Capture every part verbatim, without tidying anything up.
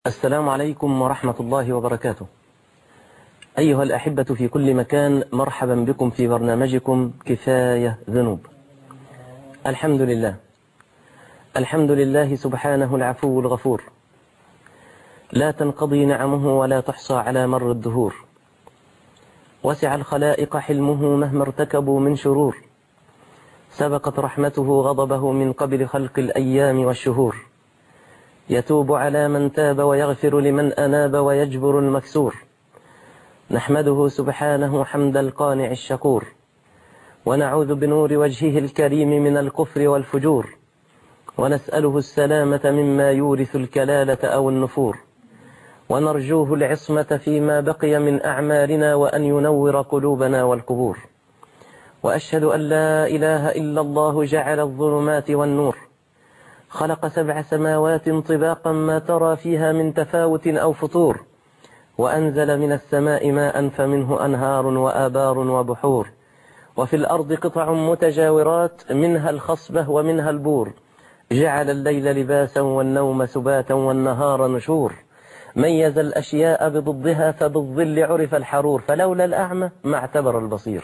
السلام عليكم ورحمة الله وبركاته. أيها الأحبة في كل مكان، مرحبا بكم في برنامجكم كفاية ذنوب. الحمد لله الحمد لله سبحانه العفو الغفور، لا تنقضي نعمه ولا تحصى على مر الدهور. وسع الخلائق حلمه مهما ارتكبوا من شرور، سبقت رحمته غضبه من قبل خلق الأيام والشهور. يتوب على من تاب ويغفر لمن أناب ويجبر المكسور. نحمده سبحانه حمد القانع الشكور، ونعوذ بنور وجهه الكريم من الكفر والفجور، ونسأله السلامة مما يورث الكلالة أو النفور، ونرجوه العصمة فيما بقي من أعمالنا، وأن ينور قلوبنا والقبور. وأشهد أن لا إله إلا الله جعل الظلمات والنور، خلق سبع سماوات طباقا ما ترى فيها من تفاوت أو فطور، وأنزل من السماء ماء فمنه أنهار وآبار وبحور، وفي الأرض قطع متجاورات منها الخصبة ومنها البور، جعل الليل لباسا والنوم سباتا والنهار نشور، ميز الأشياء بضدها فبالظل عرف الحرور، فلولا الأعمى ما اعتبر البصير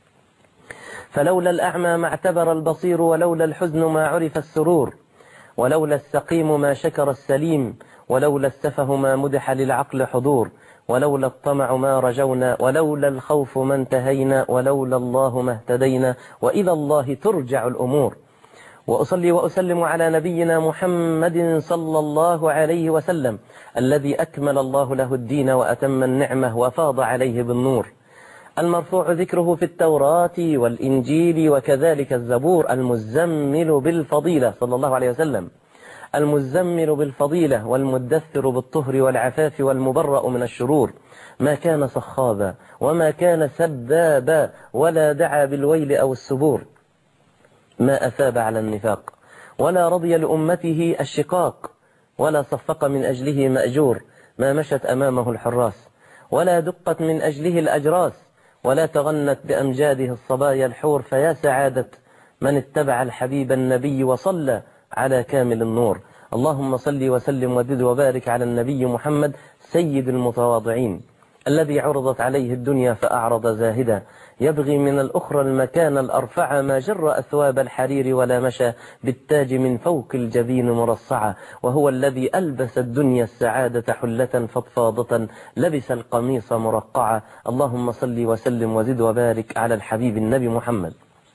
فلولا الأعمى ما اعتبر البصير ولولا الحزن ما عرف السرور، ولولا السقيم ما شكر السليم، ولولا السفه ما مدح للعقل حضور، ولولا الطمع ما رجونا، ولولا الخوف ما انتهينا، ولولا الله ما اهتدينا، وإلى الله ترجع الأمور. وأصلي وأسلم على نبينا محمد صلى الله عليه وسلم، الذي أكمل الله له الدين وأتم النعمة وفاض عليه بالنور، المرفوع ذكره في التوراة والإنجيل وكذلك الزبور، المزمل بالفضيلة صلى الله عليه وسلم، المزمل بالفضيلة والمدثر بالطهر والعفاف والمبرأ من الشرور، ما كان صخابا وما كان سبابا ولا دعا بالويل أو السبور، ما أثاب على النفاق ولا رضي لأمته الشقاق، ولا صفق من أجله مأجور، ما مشت أمامه الحراس ولا دقت من أجله الأجراس، ولا تغنت بأمجاده الصبايا الحور، فيا سعادة من اتبع الحبيب النبي وصلى على كامل النور. اللهم صل وسلم وزد وبارك على النبي محمد سيد المتواضعين، الذي عرضت عليه الدنيا فأعرض زاهدا، يبغي من الأخرى المكان الأرفع، ما جر أثواب الحرير ولا مشى بالتاج من فوق الجبين مرصعا، وهو الذي ألبس الدنيا السعادة حلة فضفاضة، لبس القميص مرقعا. اللهم صل وسلم وزد وبارك على الحبيب النبي محمد.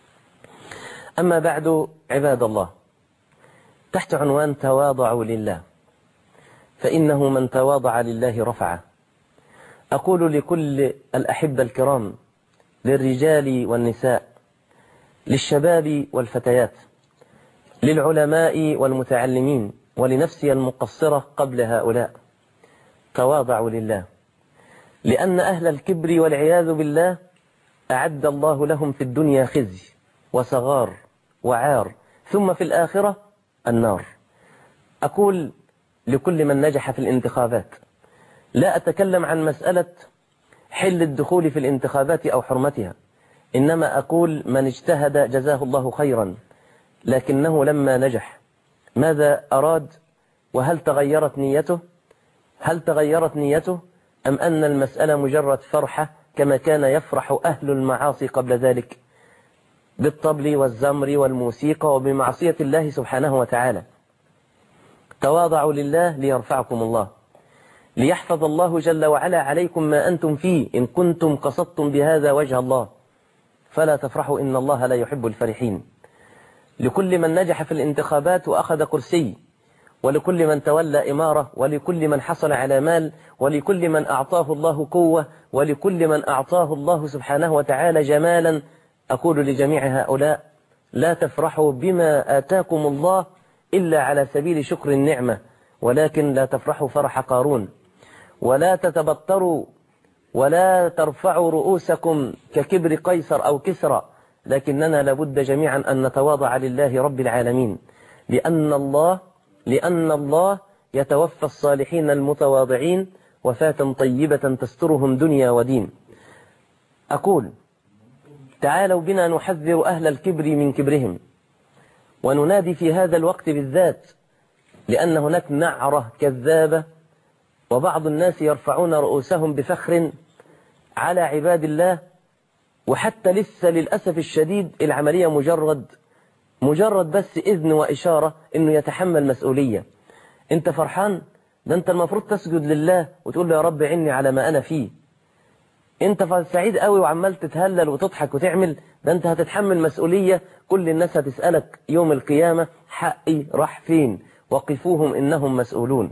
أما بعد، عباد الله، تحت عنوان تواضعوا لله، فإنه من تواضع لله رفعه. أقول لكل الأحبة الكرام، للرجال والنساء، للشباب والفتيات، للعلماء والمتعلمين، ولنفسي المقصرة قبل هؤلاء، تواضعوا لله، لأن أهل الكبر والعياذ بالله أعد الله لهم في الدنيا خزي وصغار وعار، ثم في الآخرة النار. أقول لكل من نجح في الانتخابات، لا أتكلم عن مسألة حل الدخول في الانتخابات أو حرمتها، إنما أقول من اجتهد جزاه الله خيرا، لكنه لما نجح ماذا أراد؟ وهل تغيرت نيته؟ هل تغيرت نيته أم أن المسألة مجرد فرحة كما كان يفرح أهل المعاصي قبل ذلك بالطبل والزمر والموسيقى وبمعصية الله سبحانه وتعالى؟ تواضعوا لله ليرفعكم الله، ليحفظ الله جل وعلا عليكم ما أنتم فيه، إن كنتم قصدتم بهذا وجه الله، فلا تفرحوا إن الله لا يحب الفرحين. لكل من نجح في الانتخابات وأخذ كرسي، ولكل من تولى إمارة، ولكل من حصل على مال، ولكل من أعطاه الله قوة، ولكل من أعطاه الله سبحانه وتعالى جمالا، أقول لجميع هؤلاء لا تفرحوا بما آتاكم الله إلا على سبيل شكر النعمة، ولكن لا تفرحوا فرح قارون، ولا تتبطروا ولا ترفعوا رؤوسكم ككبر قيصر أو كسرى، لكننا لابد جميعا أن نتواضع لله رب العالمين، لأن الله لأن الله يتوفى الصالحين المتواضعين وفاة طيبة تسترهم دنيا ودين. أقول تعالوا بنا نحذر أهل الكبر من كبرهم، وننادي في هذا الوقت بالذات، لأن هناك نعرة كذابة وبعض الناس يرفعون رؤوسهم بفخر على عباد الله، وحتى لسه للأسف الشديد العملية مجرد مجرد بس إذن وإشارة إنه يتحمل مسؤولية. أنت فرحان؟ ده أنت المفروض تسجد لله وتقول له يا رب عني على ما أنا فيه. أنت سعيد قوي وعمال تتهلل وتضحك وتعمل، ده أنت هتتحمل مسؤولية. كل الناس هتسألك يوم القيامة حقي راح فين؟ وقفوهم إنهم مسؤولون.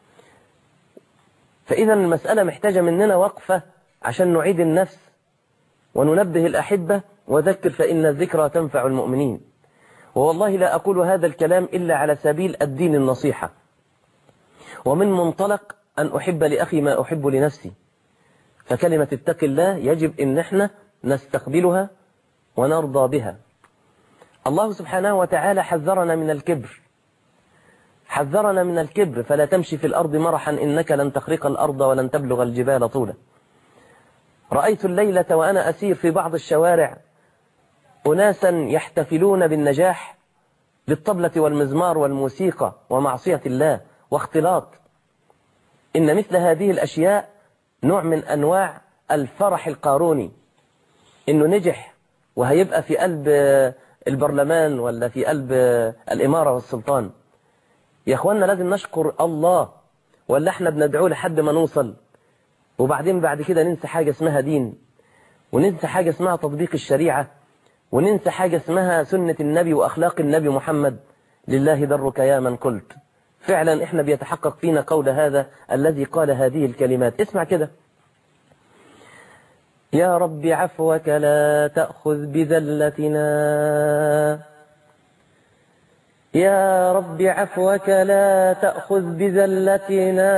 فإذا المسألة محتاجة مننا وقفة عشان نعيد النفس وننبه الأحبة، وذكر فإن الذكرى تنفع المؤمنين. والله لا أقول هذا الكلام إلا على سبيل الدين النصيحة، ومن منطلق أن أحب لأخي ما أحب لنفسي. فكلمة اتق الله يجب أن احنا نستقبلها ونرضى بها. الله سبحانه وتعالى حذرنا من الكبر، حذرنا من الكبر، فلا تمشي في الأرض مرحا إنك لن تخرق الأرض ولن تبلغ الجبال طولا. رأيت الليلة وأنا أسير في بعض الشوارع أناسا يحتفلون بالنجاح بالطبلة والمزمار والموسيقى ومعصية الله واختلاط. إن مثل هذه الأشياء نوع من أنواع الفرح القاروني، إنه نجح وهيبقى في قلب البرلمان ولا في قلب الإمارة والسلطان. يا أخوانا لازم نشكر الله، ولا احنا بندعوه لحد ما نوصل، وبعدين بعد كده ننسى حاجة اسمها دين، وننسى حاجة اسمها تطبيق الشريعة، وننسى حاجة اسمها سنة النبي وأخلاق النبي محمد. لله درك يا من قلت. فعلا احنا بيتحقق فينا قول هذا الذي قال هذه الكلمات. اسمع كده: يا رب عفوك لا تأخذ بذلتنا، يا رب عفوك لا تأخذ بذلتنا،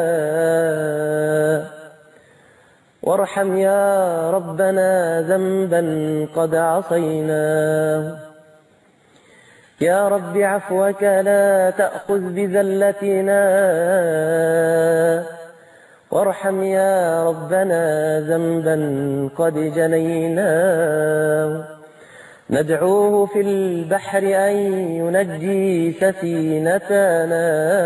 وارحم يا ربنا ذنبا قد عصيناه. يا رب عفوك لا تأخذ بذلتنا، وارحم يا ربنا ذنبا قد جنيناه. ندعوه في البحر أن ينجي سفينتنا،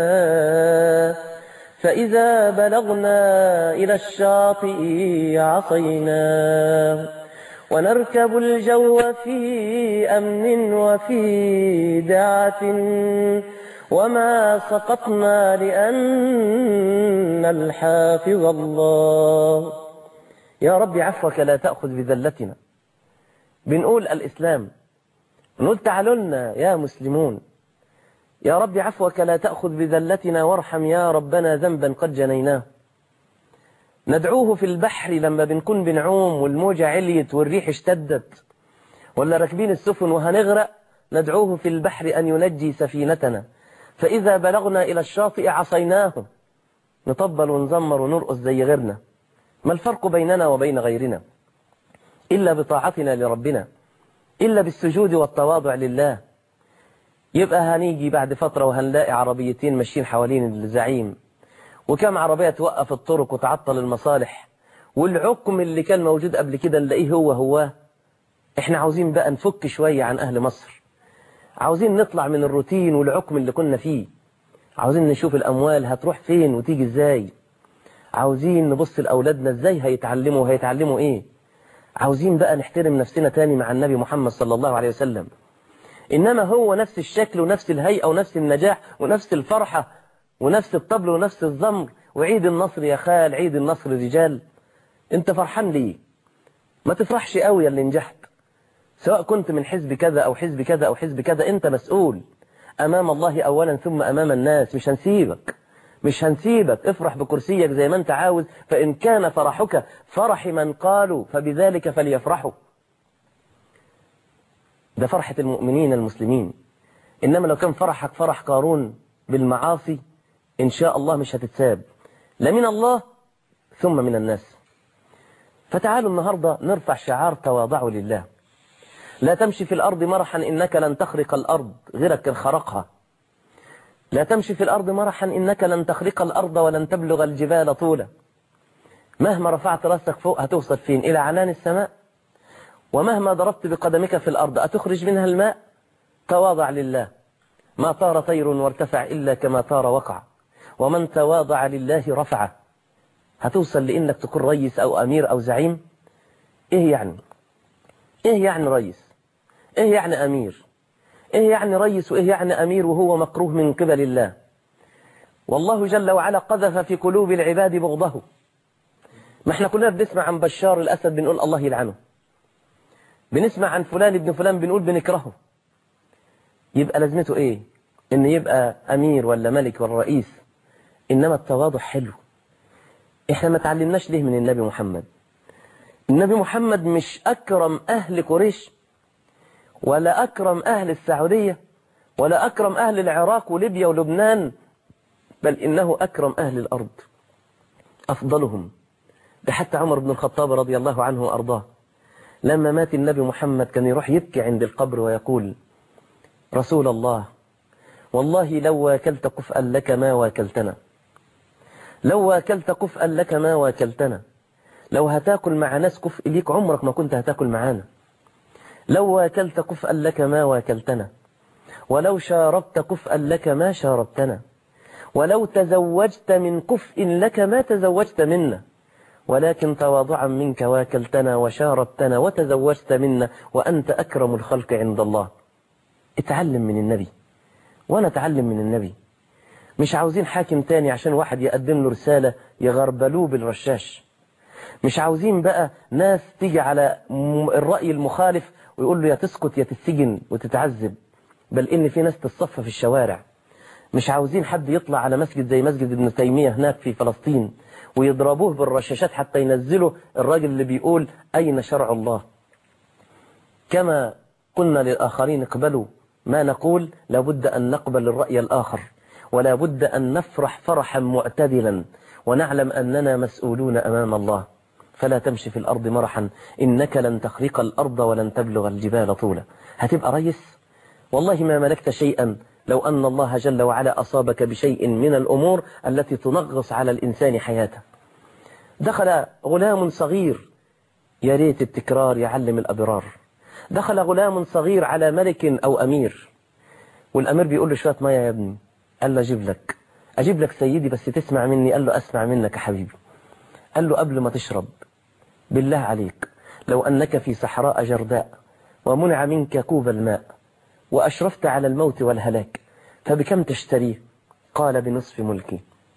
فإذا بلغنا إلى الشاطئ عصيناه. ونركب الجو في أمن وفي دعة، وما سقطنا لأن الحافظ الله. يا رب عفوك لا تأخذ بذلتنا. بنقول الإسلام، نقول تعالوا لنا يا مسلمون، يا رب عفوك لا تأخذ بذلتنا، وارحم يا ربنا ذنبا قد جنيناه. ندعوه في البحر لما بنكون بنعوم والموجة عليت والريح اشتدت، ولا راكبين السفن وهنغرق، ندعوه في البحر أن ينجي سفينتنا، فإذا بلغنا إلى الشاطئ عصيناه. نطبل ونزمر ونرقص زي غيرنا. ما الفرق بيننا وبين غيرنا إلا بطاعتنا لربنا، إلا بالسجود والتواضع لله. يبقى هنيجي بعد فترة وهنلاقي عربيتين ماشيين حوالين الزعيم، وكم عربية توقف الطرق وتعطل المصالح، والعقم اللي كان موجود قبل كده نلاقيه هو هو. احنا عاوزين بقى نفك شوية عن أهل مصر، عاوزين نطلع من الروتين والعقم اللي كنا فيه، عاوزين نشوف الأموال هتروح فين وتيجي ازاي، عاوزين نبص لأولادنا ازاي هيتعلموا وهيتعلموا ايه، عاوزين بقى نحترم نفسنا تاني مع النبي محمد صلى الله عليه وسلم. إنما هو نفس الشكل ونفس الهيئة ونفس النجاح ونفس الفرحة ونفس الطبل ونفس الزمر، وعيد النصر يا خال، عيد النصر رجال. انت فرحان ليه؟ ما تفرحش قوي اللي نجحت، سواء كنت من حزب كذا أو حزب كذا أو حزب كذا. انت مسؤول أمام الله أولا ثم أمام الناس. مش هنسيبك مش هنسيبك افرح بكرسيك زي ما انت عاوز، فإن كان فرحك فرح من قالوا فبذلك فليفرحوا. ده فرحة المؤمنين المسلمين. إنما لو كان فرحك فرح قارون بالمعاصي، إن شاء الله مش هتتساب لا من الله ثم من الناس. فتعالوا النهاردة نرفع شعار تواضعوا لله. لا تمشي في الأرض مرحا إنك لن تخرق الأرض، غيرك خرقها. لا تمشي في الأرض مرحا إنك لن تخرق الأرض ولن تبلغ الجبال طولا. مهما رفعت رأسك فوق هتوصل فين؟ إلى عنان السماء. ومهما ضربت بقدمك في الأرض أتخرج منها الماء. تواضع لله. ما طار طير وارتفع إلا كما طار وقع، ومن تواضع لله رفعه. هتوصل لإنك تكون رئيس أو أمير أو زعيم؟ إيه يعني؟ إيه يعني رئيس؟ إيه يعني أمير؟ إيه يعني رئيس وإيه يعني أمير وهو مكروه من قبل الله؟ والله جل وعلا قذف في قلوب العباد بغضه. ما احنا كلنا بنسمع عن بشار الأسد بنقول الله يلعنه، بنسمع عن فلان ابن فلان بنقول بنكرهه. يبقى لازمته إيه؟ إن يبقى أمير ولا ملك ولا رئيس؟ إنما التواضع حلو. إحنا ما تعلمناش ليه من النبي محمد؟ النبي محمد مش أكرم أهل قريش ولا أكرم أهل السعودية ولا أكرم أهل العراق وليبيا ولبنان، بل إنه أكرم أهل الأرض أفضلهم. ده حتى عمر بن الخطاب رضي الله عنه وأرضاه لما مات النبي محمد كان يروح يبكي عند القبر ويقول: رسول الله، والله لو واكلت كفءا لك ما واكلتنا، لو واكلت كفءا لك ما واكلتنا، لو هتاكل مع ناس كفء ليك عمرك ما كنت هتاكل معانا، لو واكلت كفءا لك ما واكلتنا، ولو شاربت كفءا لك ما شاربتنا، ولو تزوجت من كفء لك ما تزوجت منا، ولكن تواضعا منك واكلتنا وشاربتنا وتزوجت منا وأنت أكرم الخلق عند الله. اتعلم من النبي وأنا اتعلم من النبي. مش عاوزين حاكم تاني عشان واحد يقدم له رسالة يغربلوه بالرشاش. مش عاوزين بقى ناس تيجي على الرأي المخالف ويقول له يا تسكت يا تتسجن وتتعذب، بل إن في ناس تتصفى في الشوارع. مش عاوزين حد يطلع على مسجد زي مسجد ابن تيمية هناك في فلسطين ويضربوه بالرشاشات حتى ينزلوا الراجل اللي بيقول أين شرع الله. كما قلنا للآخرين اقبلوا ما نقول، لابد أن نقبل الرأي الآخر، ولا بد أن نفرح فرحا معتدلا ونعلم أننا مسؤولون أمام الله. فلا تمشي في الأرض مرحا إنك لن تخرق الأرض ولن تبلغ الجبال طولا. هتبقى ريس؟ والله ما ملكت شيئا لو أن الله جل وعلا أصابك بشيء من الأمور التي تنغص على الإنسان حياته. دخل غلام صغير، يا ريت التكرار يعلم الأبرار، دخل غلام صغير على ملك أو أمير، والأمير بيقول له شوية مية يا ابني. قال له أجيب لك أجيب لك سيدي بس تسمع مني. قال له أسمع منك يا حبيبي. قال له قبل ما تشرب بالله عليك لو أنك في صحراء جرداء ومنع منك كوب الماء وأشرفت على الموت والهلاك فبكم تشتريه؟ قال بنصف ملكي.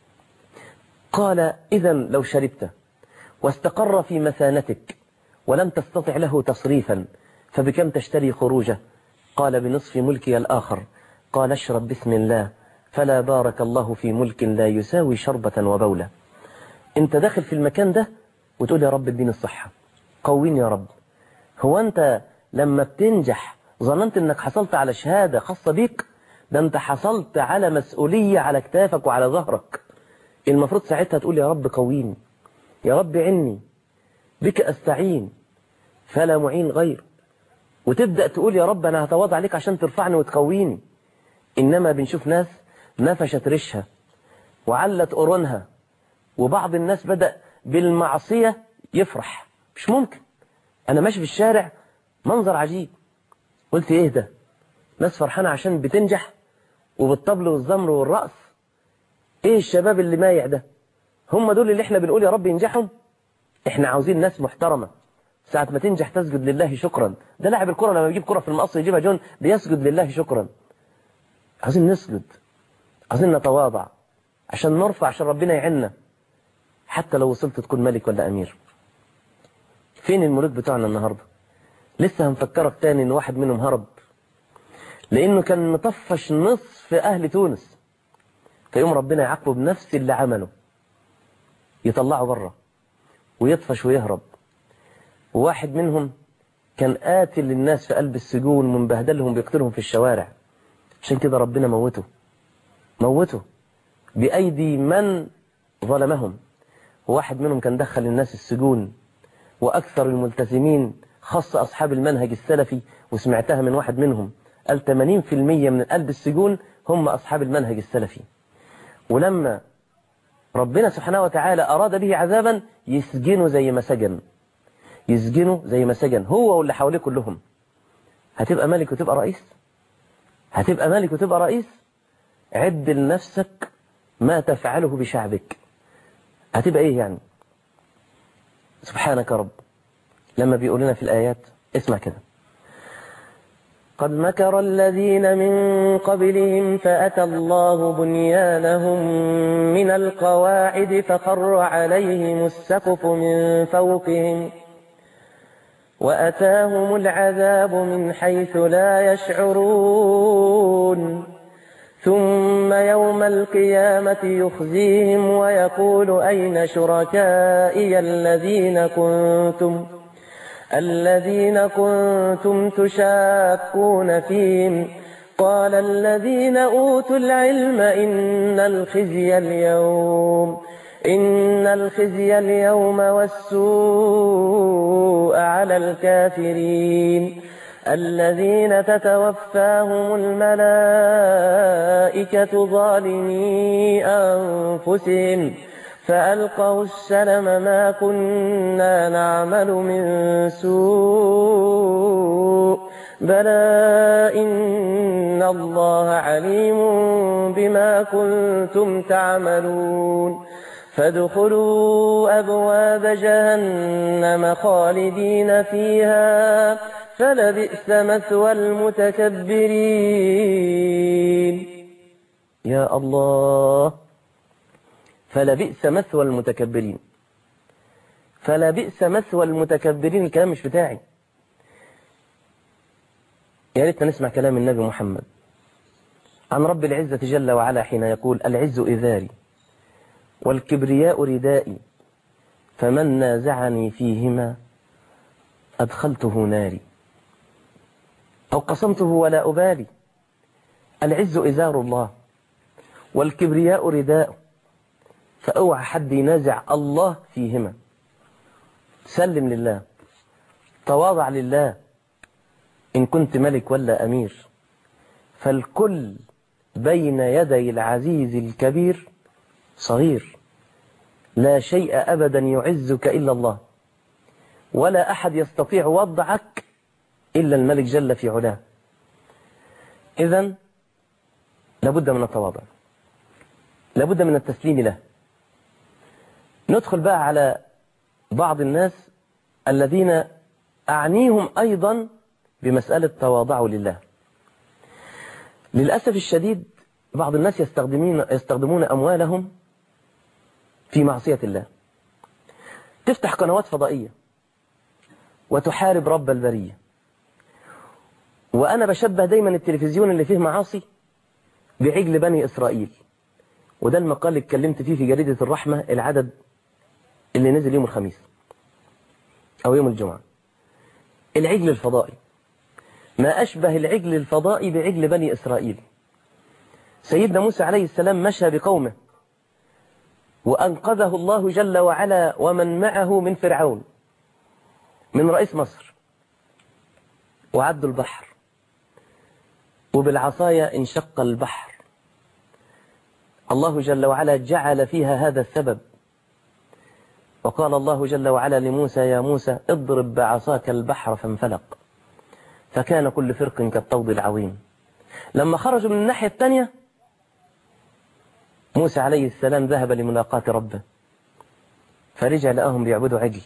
قال إذا لو شربت واستقر في مثانتك ولم تستطع له تصريفا فبكم تشتري خروجه؟ قال بنصف ملكي الآخر. قال اشرب بسم الله فلا بارك الله في ملك لا يساوي شربة وبولة. انت داخل في المكان ده وتقول يا رب اديني الصحة، قوين يا رب. هو انت لما بتنجح ظننت انك حصلت على شهادة خاصة بيك؟ ده انت حصلت على مسؤولية على كتافك وعلى ظهرك. المفروض ساعتها تقول يا رب قويني، يا رب عني، بك أستعين فلا معين غير، وتبدأ تقول يا رب أنا هتواضع عليك عشان ترفعني وتقويني. إنما بنشوف ناس نفشت ريشها وعلت قرونها، وبعض الناس بدأ بالمعصية يفرح. مش ممكن. أنا ماشي في الشارع منظر عجيب، قلت إيه ده؟ ناس فرحانة عشان بتنجح وبالطبل والزمر والرقص. إيه الشباب اللي مايع ده؟ هم دول اللي إحنا بنقول يا رب ينجحهم؟ إحنا عاوزين ناس محترمة ساعة ما تنجح تسجد لله شكرا. ده لاعب الكرة لما يجيب كرة في المقص يجيبها جون بيسجد لله شكرا. عاوزين نسجد، عاوزين نتواضع عشان نرفع، عشان ربنا يعيننا. حتى لو وصلت تكون ملك ولا أمير. فين الملوك بتوعنا النهاردة؟ لسه هنفكرك تاني إن واحد منهم هرب لأنه كان مطفش نصف أهل تونس، فيوم ربنا يعاقبه بنفس اللي عمله، يطلعه بره ويطفش ويهرب. وواحد منهم كان قاتل للناس في قلب السجون ومبهدلهم بيقتلهم في الشوارع، عشان كده ربنا موته موته بأيدي من ظلمهم. وواحد منهم كان دخل الناس السجون، وأكثر الملتزمين خاصة أصحاب المنهج السلفي، وسمعتها من واحد منهم قال ثمانين في المية من قلب السجون هم أصحاب المنهج السلفي. ولما ربنا سبحانه وتعالى أراد به عذابا يسجنوا زي ما سجن، يسجنوا زي ما سجن هو واللي حواليه كلهم. هتبقى ملك وتبقى رئيس؟ هتبقى ملك وتبقى رئيس؟ عد لنفسك ما تفعله بشعبك هتبقى إيه يعني؟ سبحانك رب لما بيقول لنا في الآيات اسمع كده: قد مكر الذين من قبلهم فأتى الله بنيانهم من القواعد فخر عليهم السقف من فوقهم وأتاهم العذاب من حيث لا يشعرون ثم يوم القيامة يخزيهم ويقول أين شركائي الذين كنتم الذين كنتم تشاكون فيهم قال الذين أوتوا العلم إن الخزي اليوم إن الخزي اليوم والسوء على الكافرين الذين تتوفاهم الملائكة ظالمي أنفسهم فألقوا السلم ما كنا نعمل من سوء بلى إن الله عليم بما كنتم تعملون فادخلوا أبواب جهنم خالدين فيها فلبئس مثوى المتكبرين. يا الله، فلبئس مثوى المتكبرين. فلبئس مثوى المتكبرين، الكلام مش بتاعي. يا ريتنا نسمع كلام النبي محمد عن رب العزة جل وعلا حين يقول: العز إذاري والكبرياء ردائي فمن نازعني فيهما أدخلته ناري أو قسمته ولا أبالي. العز إزار الله والكبرياء رداء، فأوعى حد ينازع الله فيهما. سلم لله، تواضع لله. إن كنت ملك ولا أمير فالكل بين يدي العزيز الكبير صغير. لا شيء أبدا يعزك إلا الله، ولا أحد يستطيع وضعك إلا الملك جل في علاه. إذن لابد من التواضع، لابد من التسليم له. ندخل بقى على بعض الناس الذين أعنيهم أيضا بمسألة تواضعوا لله. للأسف الشديد بعض الناس يستخدمون يستخدمون أموالهم في معصية الله. تفتح قنوات فضائية وتحارب رب البرية. وأنا بشبه دايما التلفزيون اللي فيه معاصي بعجل بني إسرائيل، وده المقال اللي اتكلمت فيه في جريدة الرحمة العدد اللي نزل يوم الخميس أو يوم الجمعة. العجل الفضائي، ما أشبه العجل الفضائي بعجل بني إسرائيل. سيدنا موسى عليه السلام مشى بقومه وأنقذه الله جل وعلا ومن معه من فرعون، من رئيس مصر، وعدوا البحر، وبالعصاية انشق البحر. الله جل وعلا جعل فيها هذا السبب، وقال الله جل وعلا لموسى: يا موسى اضرب بعصاك البحر فانفلق فكان كل فرق كالطود العظيم. لما خرجوا من الناحية الثانية موسى عليه السلام ذهب لملاقاة ربه، فرجع لقاهم بيعبدوا عجل،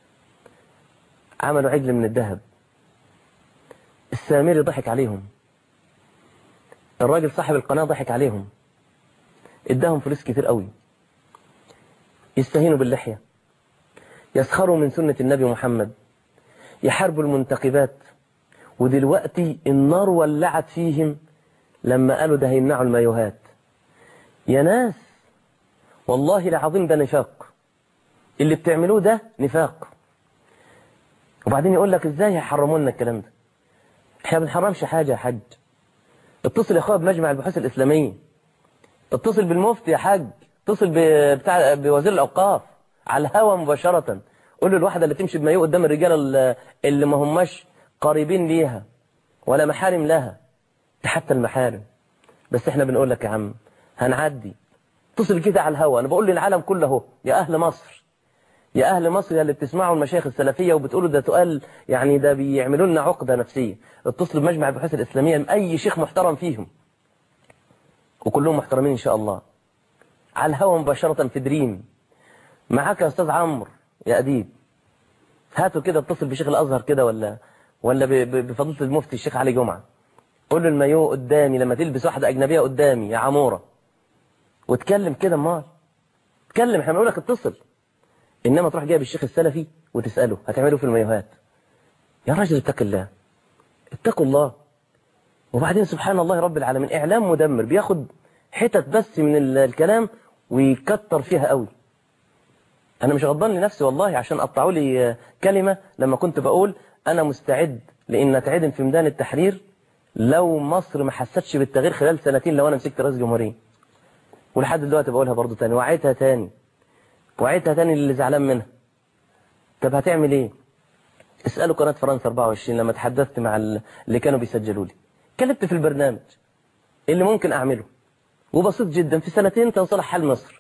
عملوا عجل من الذهب. السامري ضحك عليهم، الراجل صاحب القناة ضحك عليهم، اداهم فلوس كتير قوي، يستهينوا باللحية، يسخروا من سنة النبي محمد، يحاربوا المنتقبات. ودلوقتي النار ولعت فيهم لما قالوا ده هيمنعوا المايوهات. يا ناس والله العظيم ده نفاق، اللي بتعملوه ده نفاق. وبعدين يقول لك ازاي هيحرموا لنا الكلام ده؟ احنا ما بنحرمش حاجة يا حاج. اتصل يا اخويا بمجمع البحوث الإسلامية، اتصل بالمفتي يا حاج، اتصل بتاع بوزير الأوقاف على الهوا مباشرة، قول له الواحدة اللي تمشي بمايوه قدام الرجالة اللي ما هماش قريبين ليها ولا محارم لها، حتى المحارم. بس احنا بنقول لك يا عم هنعدي، اتصل كده على الهوا. انا بقول للعالم كله اهو، يا اهل مصر، يا اهل مصر يا اللي بتسمعوا المشايخ السلفيه وبتقولوا ده سؤال يعني ده بيعملوا لنا عقده نفسيه، اتصلوا بمجمع البحوث الاسلاميه، اي شيخ محترم فيهم، وكلهم محترمين ان شاء الله. على الهوا مباشرة في دريم. معاك يا أستاذ عمرو يا أديب، هاتوا كده اتصل بشيخ الأزهر كده ولا ولا بفضيلة المفتي الشيخ علي جمعة، قول له المايو قدامي لما تلبس واحدة أجنبية قدامي يا عمورة، واتكلم كده. امال اتكلم، احنا بنقول لك اتصل. إنما تروح جايب الشيخ السلفي وتسأله هتعمله في المايوهات. يا راجل اتق الله، اتقوا الله. وبعدين سبحان الله رب العالمين، إعلام مدمر بياخد حتت بس من الكلام ويكتر فيها قوي. أنا مش غضبان لنفسي والله عشان قطعوا لي كلمة لما كنت بقول أنا مستعد لأن أتعدم في ميدان التحرير لو مصر ما حستش بالتغيير خلال سنتين لو أنا مسكت رئيس جمهورية. ولحد دلوقتي بقولها برضو تاني، وعيتها تاني وعيتها تاني اللي زعلان منها. طب هتعمل إيه؟ اسألوا قناة فرنسا أربعة وعشرين لما تحدثت مع اللي كانوا بيسجلوا لي، كلمت في البرنامج اللي ممكن أعمله وبسيط جدا، في سنتين تنصلح حال مصر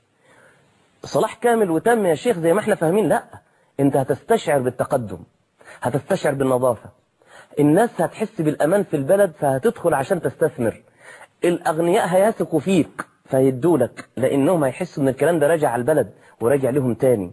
صلاح كامل وتم يا شيخ زي ما احنا فاهمين. لا، انت هتستشعر بالتقدم، هتستشعر بالنظافة، الناس هتحس بالأمان في البلد فهتدخل عشان تستثمر، الأغنياء هيثقوا فيك فيدولك لأنهم هيحسوا ان الكلام ده راجع على البلد وراجع لهم تاني.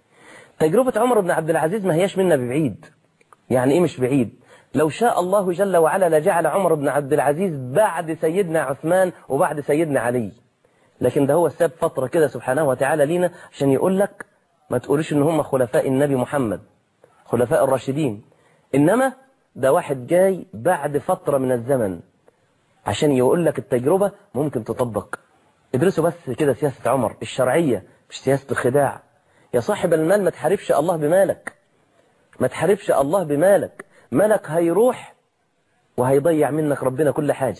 تجربة عمر بن عبد العزيز ما هياش منا ببعيد. يعني ايه مش بعيد؟ لو شاء الله جل وعلا لجعل عمر بن عبد العزيز بعد سيدنا عثمان وبعد سيدنا علي، لكن ده هو ساب فترة كده سبحانه وتعالى لينا عشان يقول لك ما تقولش ان هم خلفاء النبي محمد خلفاء الراشدين، انما ده واحد جاي بعد فترة من الزمن عشان يقول لك التجربة ممكن تطبق. ادرسوا بس كده سياسة عمر الشرعية مش سياسة الخداع. يا صاحب المال ما تحاربش الله بمالك، ما تحاربش الله بمالك، مالك هيروح وهيضيع منك ربنا كل حاجة،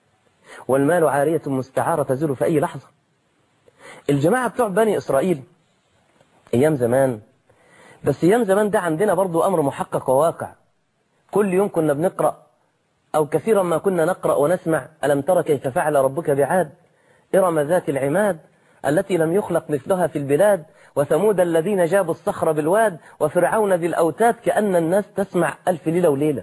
والمال عارية مستعارة تزول في أي لحظة. الجماعة بتوع بني إسرائيل أيام زمان، بس أيام زمان ده عندنا برضو أمر محقق وواقع. كل يوم كنا بنقرأ أو كثيرا ما كنا نقرأ ونسمع ألم ترى كيف فعل ربك بعاد إرم ذات العماد التي لم يخلق مثلها في البلاد وثمود الذين جابوا الصخر بالواد وفرعون ذي الأوتاد. كأن الناس تسمع ألف ليلة وليلة.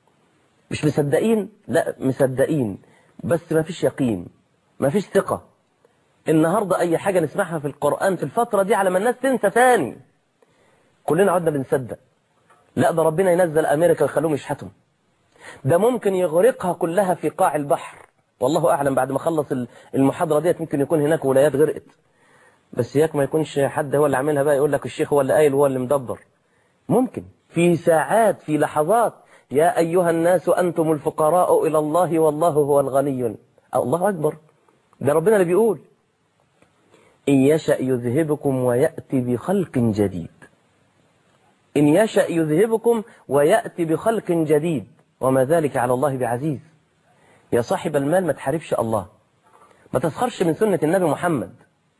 مش مصدقين؟ لا مصدقين، بس ما فيش يقين، ما فيش ثقة. النهاردة أي حاجة نسمعها في القرآن في الفترة دي على ما الناس تنسى ثاني كلنا عدنا بنصدق. لا ده ربنا ينزل أمريكا ويخلوهم يشحتهم، ده ممكن يغرقها كلها في قاع البحر. والله أعلم بعد ما خلص المحاضرة ديت ممكن يكون هناك ولايات غرقت، بس ياك ما يكونش حد هو اللي عاملها بقى يقول لك الشيخ هو اللي قايل هو اللي مدبر. ممكن في ساعات في لحظات يا أيها الناس أنتم الفقراء إلى الله والله هو الغني. الله أكبر، ده ربنا اللي بيقول إن يشأ يذهبكم ويأتي بخلق جديد. إن يشأ يذهبكم ويأتي بخلق جديد وما ذلك على الله بعزيز. يا صاحب المال ما تحاربش الله، ما تسخرش من سنة النبي محمد.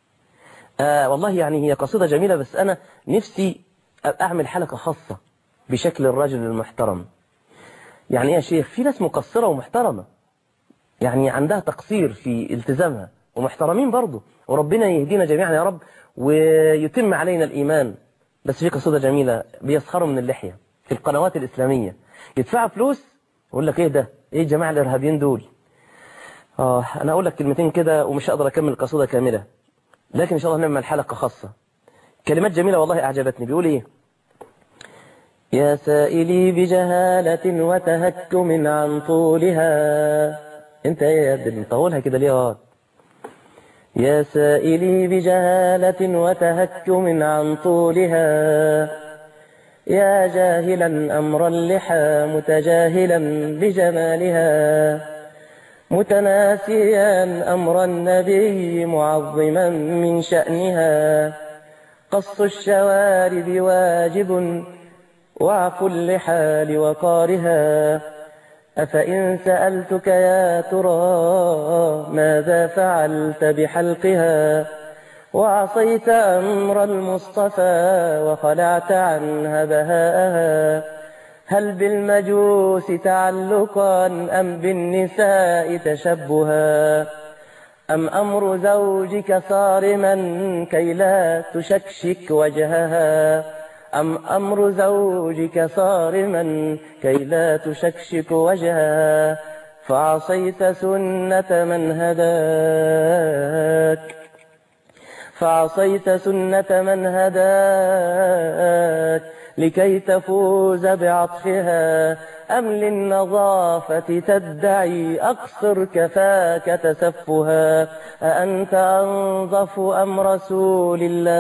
آه والله يعني هي قصيدة جميلة، بس أنا نفسي أعمل حلقة خاصة بشكل الرجل المحترم. يعني يا شيخ في ناس مقصرة ومحترمة، يعني عندها تقصير في التزامها ومحترمين برضه، وربنا يهدينا جميعا يا رب ويتم علينا الإيمان. بس في قصيدة جميلة بيسخروا من اللحية في القنوات الإسلامية، يدفعوا فلوس يقول لك إيه ده، إيه الجماعة الإرهابيين دول. آه أنا أقول لك كلمتين كده ومش هقدر أكمل القصيدة كاملة، لكن إن شاء الله نعمل حلقة خاصة. كلمات جميلة والله أعجبتني. بيقول إيه؟ يا سائلي بجهالة وتهكم عن طولها. أنت إيه يا ابني طولها كده ليه؟ آه يا سائلي بجهالة وتهكم عن طولها، يا جاهلا أمر اللحى متجاهلا بجمالها، متناسيا أمر النبي معظما من شأنها، قص الشوارب واجب وعفو اللحى لوقارها. أفإن سألتك يا ترى ماذا فعلت بحلقها، وعصيت أمر المصطفى وخلعت عنها بهاءها، هل بالمجوس تعلقا أم بالنساء تشبها، أم أمر زوجك صارما كي لا تشكشك وجهها، أم أمر زوجك صارما كي لا تشكشك وجهها، فعصيت سنة من هداك. فعصيت سنة من هداك لكي تفوز بعطفها، أم للنظافة تدعي أقصر كفاك تسفها؟ أأنت أنظف أم رسول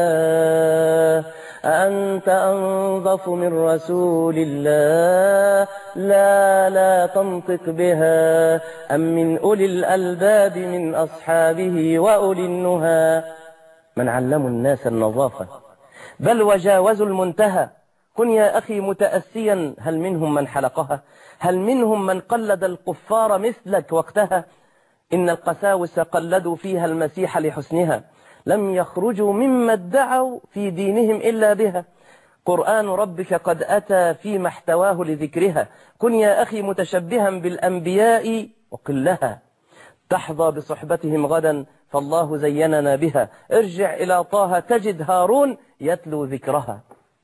الله؟ أأنت أنظف من رسول الله؟ لا لا تنطق بها. أم من أولي الألباب من أصحابه وأولي النهى من علموا الناس النظافة بل وجاوزوا المنتهى؟ كن يا أخي متأسيا، هل منهم من حلقها؟ هل منهم من قلد الكفار مثلك وقتها؟ إن القساوس قلدوا فيها المسيح لحسنها، لم يخرجوا مما ادعوا في دينهم إلا بها. قرآن ربك قد أتى في محتواه لذكرها. كن يا أخي متشبها بالأنبياء وقلها، تحظى بصحبتهم غدا فالله زيننا بها. ارجع إلى طه تجد هارون يتلو ذكرها.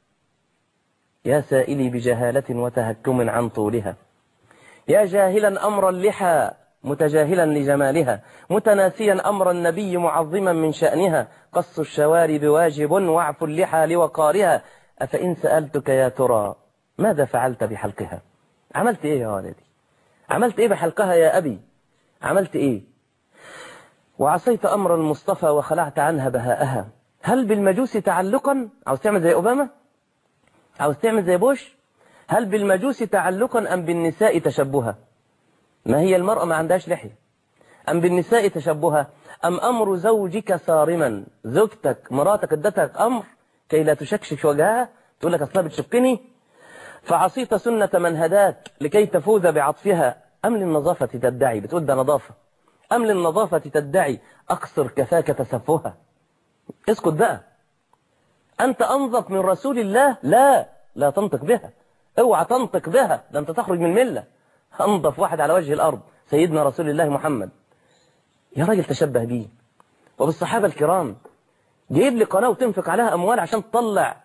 يا سائلي بجهالة وتهكم عن طولها، يا جاهلا أمر اللحى متجاهلا لجمالها، متناسيا أمر النبي معظما من شأنها. قص الشوارب واجب وعف اللحى لوقارها. أفإن سألتك يا ترى ماذا فعلت بحلقها؟ عملت إيه يا ولدي؟ عملت إيه بحلقها يا أبي؟ عملت إيه؟ وعصيت أمر المصطفى وخلعت عنها بهاءها. هل بالمجوس تعلقا؟ عاوز تعمل زي أوباما؟ عاوز تعمل زي بوش؟ هل بالمجوس تعلقا أم بالنساء تشبها؟ ما هي المرأة ما عندهاش لحية؟ أم بالنساء تشبها؟ أم أمر زوجك صارما؟ زوجتك مراتك ادتك أمر كي لا تشكشك وجهها تقول لك أصلا بتشكني؟ فعصيت سنة من هداك لكي تفوز بعطفها، أم للنظافة تدعي بتقول ده نظافة، أم للنظافة تدعي أقصر كفاك تسفها؟ اسكت بقى. أنت أنظف من رسول الله؟ لا لا تنطق بها، اوعى تنطق بها، ده أنت تخرج من الملة. أنظف واحد على وجه الأرض سيدنا رسول الله محمد. يا راجل تشبه بيه وبالصحابة الكرام. جايب لي قناة وتنفق عليها أموال عشان تطلع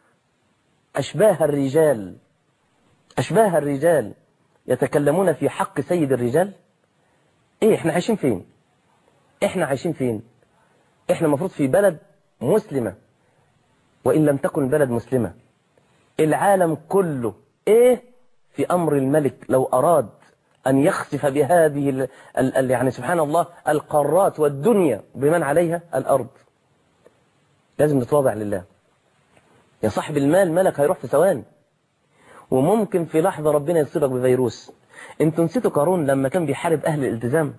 أشباه الرجال، أشباه الرجال يتكلمون في حق سيد الرجال. إيه إحنا عايشين فين؟ إحنا عايشين فين؟ إحنا المفروض في بلد مسلمة، وإن لم تكن بلد مسلمة. العالم كله إيه في أمر الملك لو أراد أن يخسف بهذه ال ال يعني سبحان الله القارات والدنيا بمن عليها الأرض. لازم نتواضع لله. يا صاحب المال مالك هيروح في ثواني، وممكن في لحظة ربنا يصيبك بفيروس. انتوا نسيتوا قارون لما كان بيحارب أهل الالتزام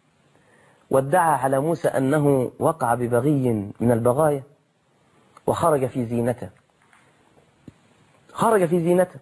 وادعى على موسى أنه وقع ببغي من البغايا وخرج في زينته، خرج في زينته.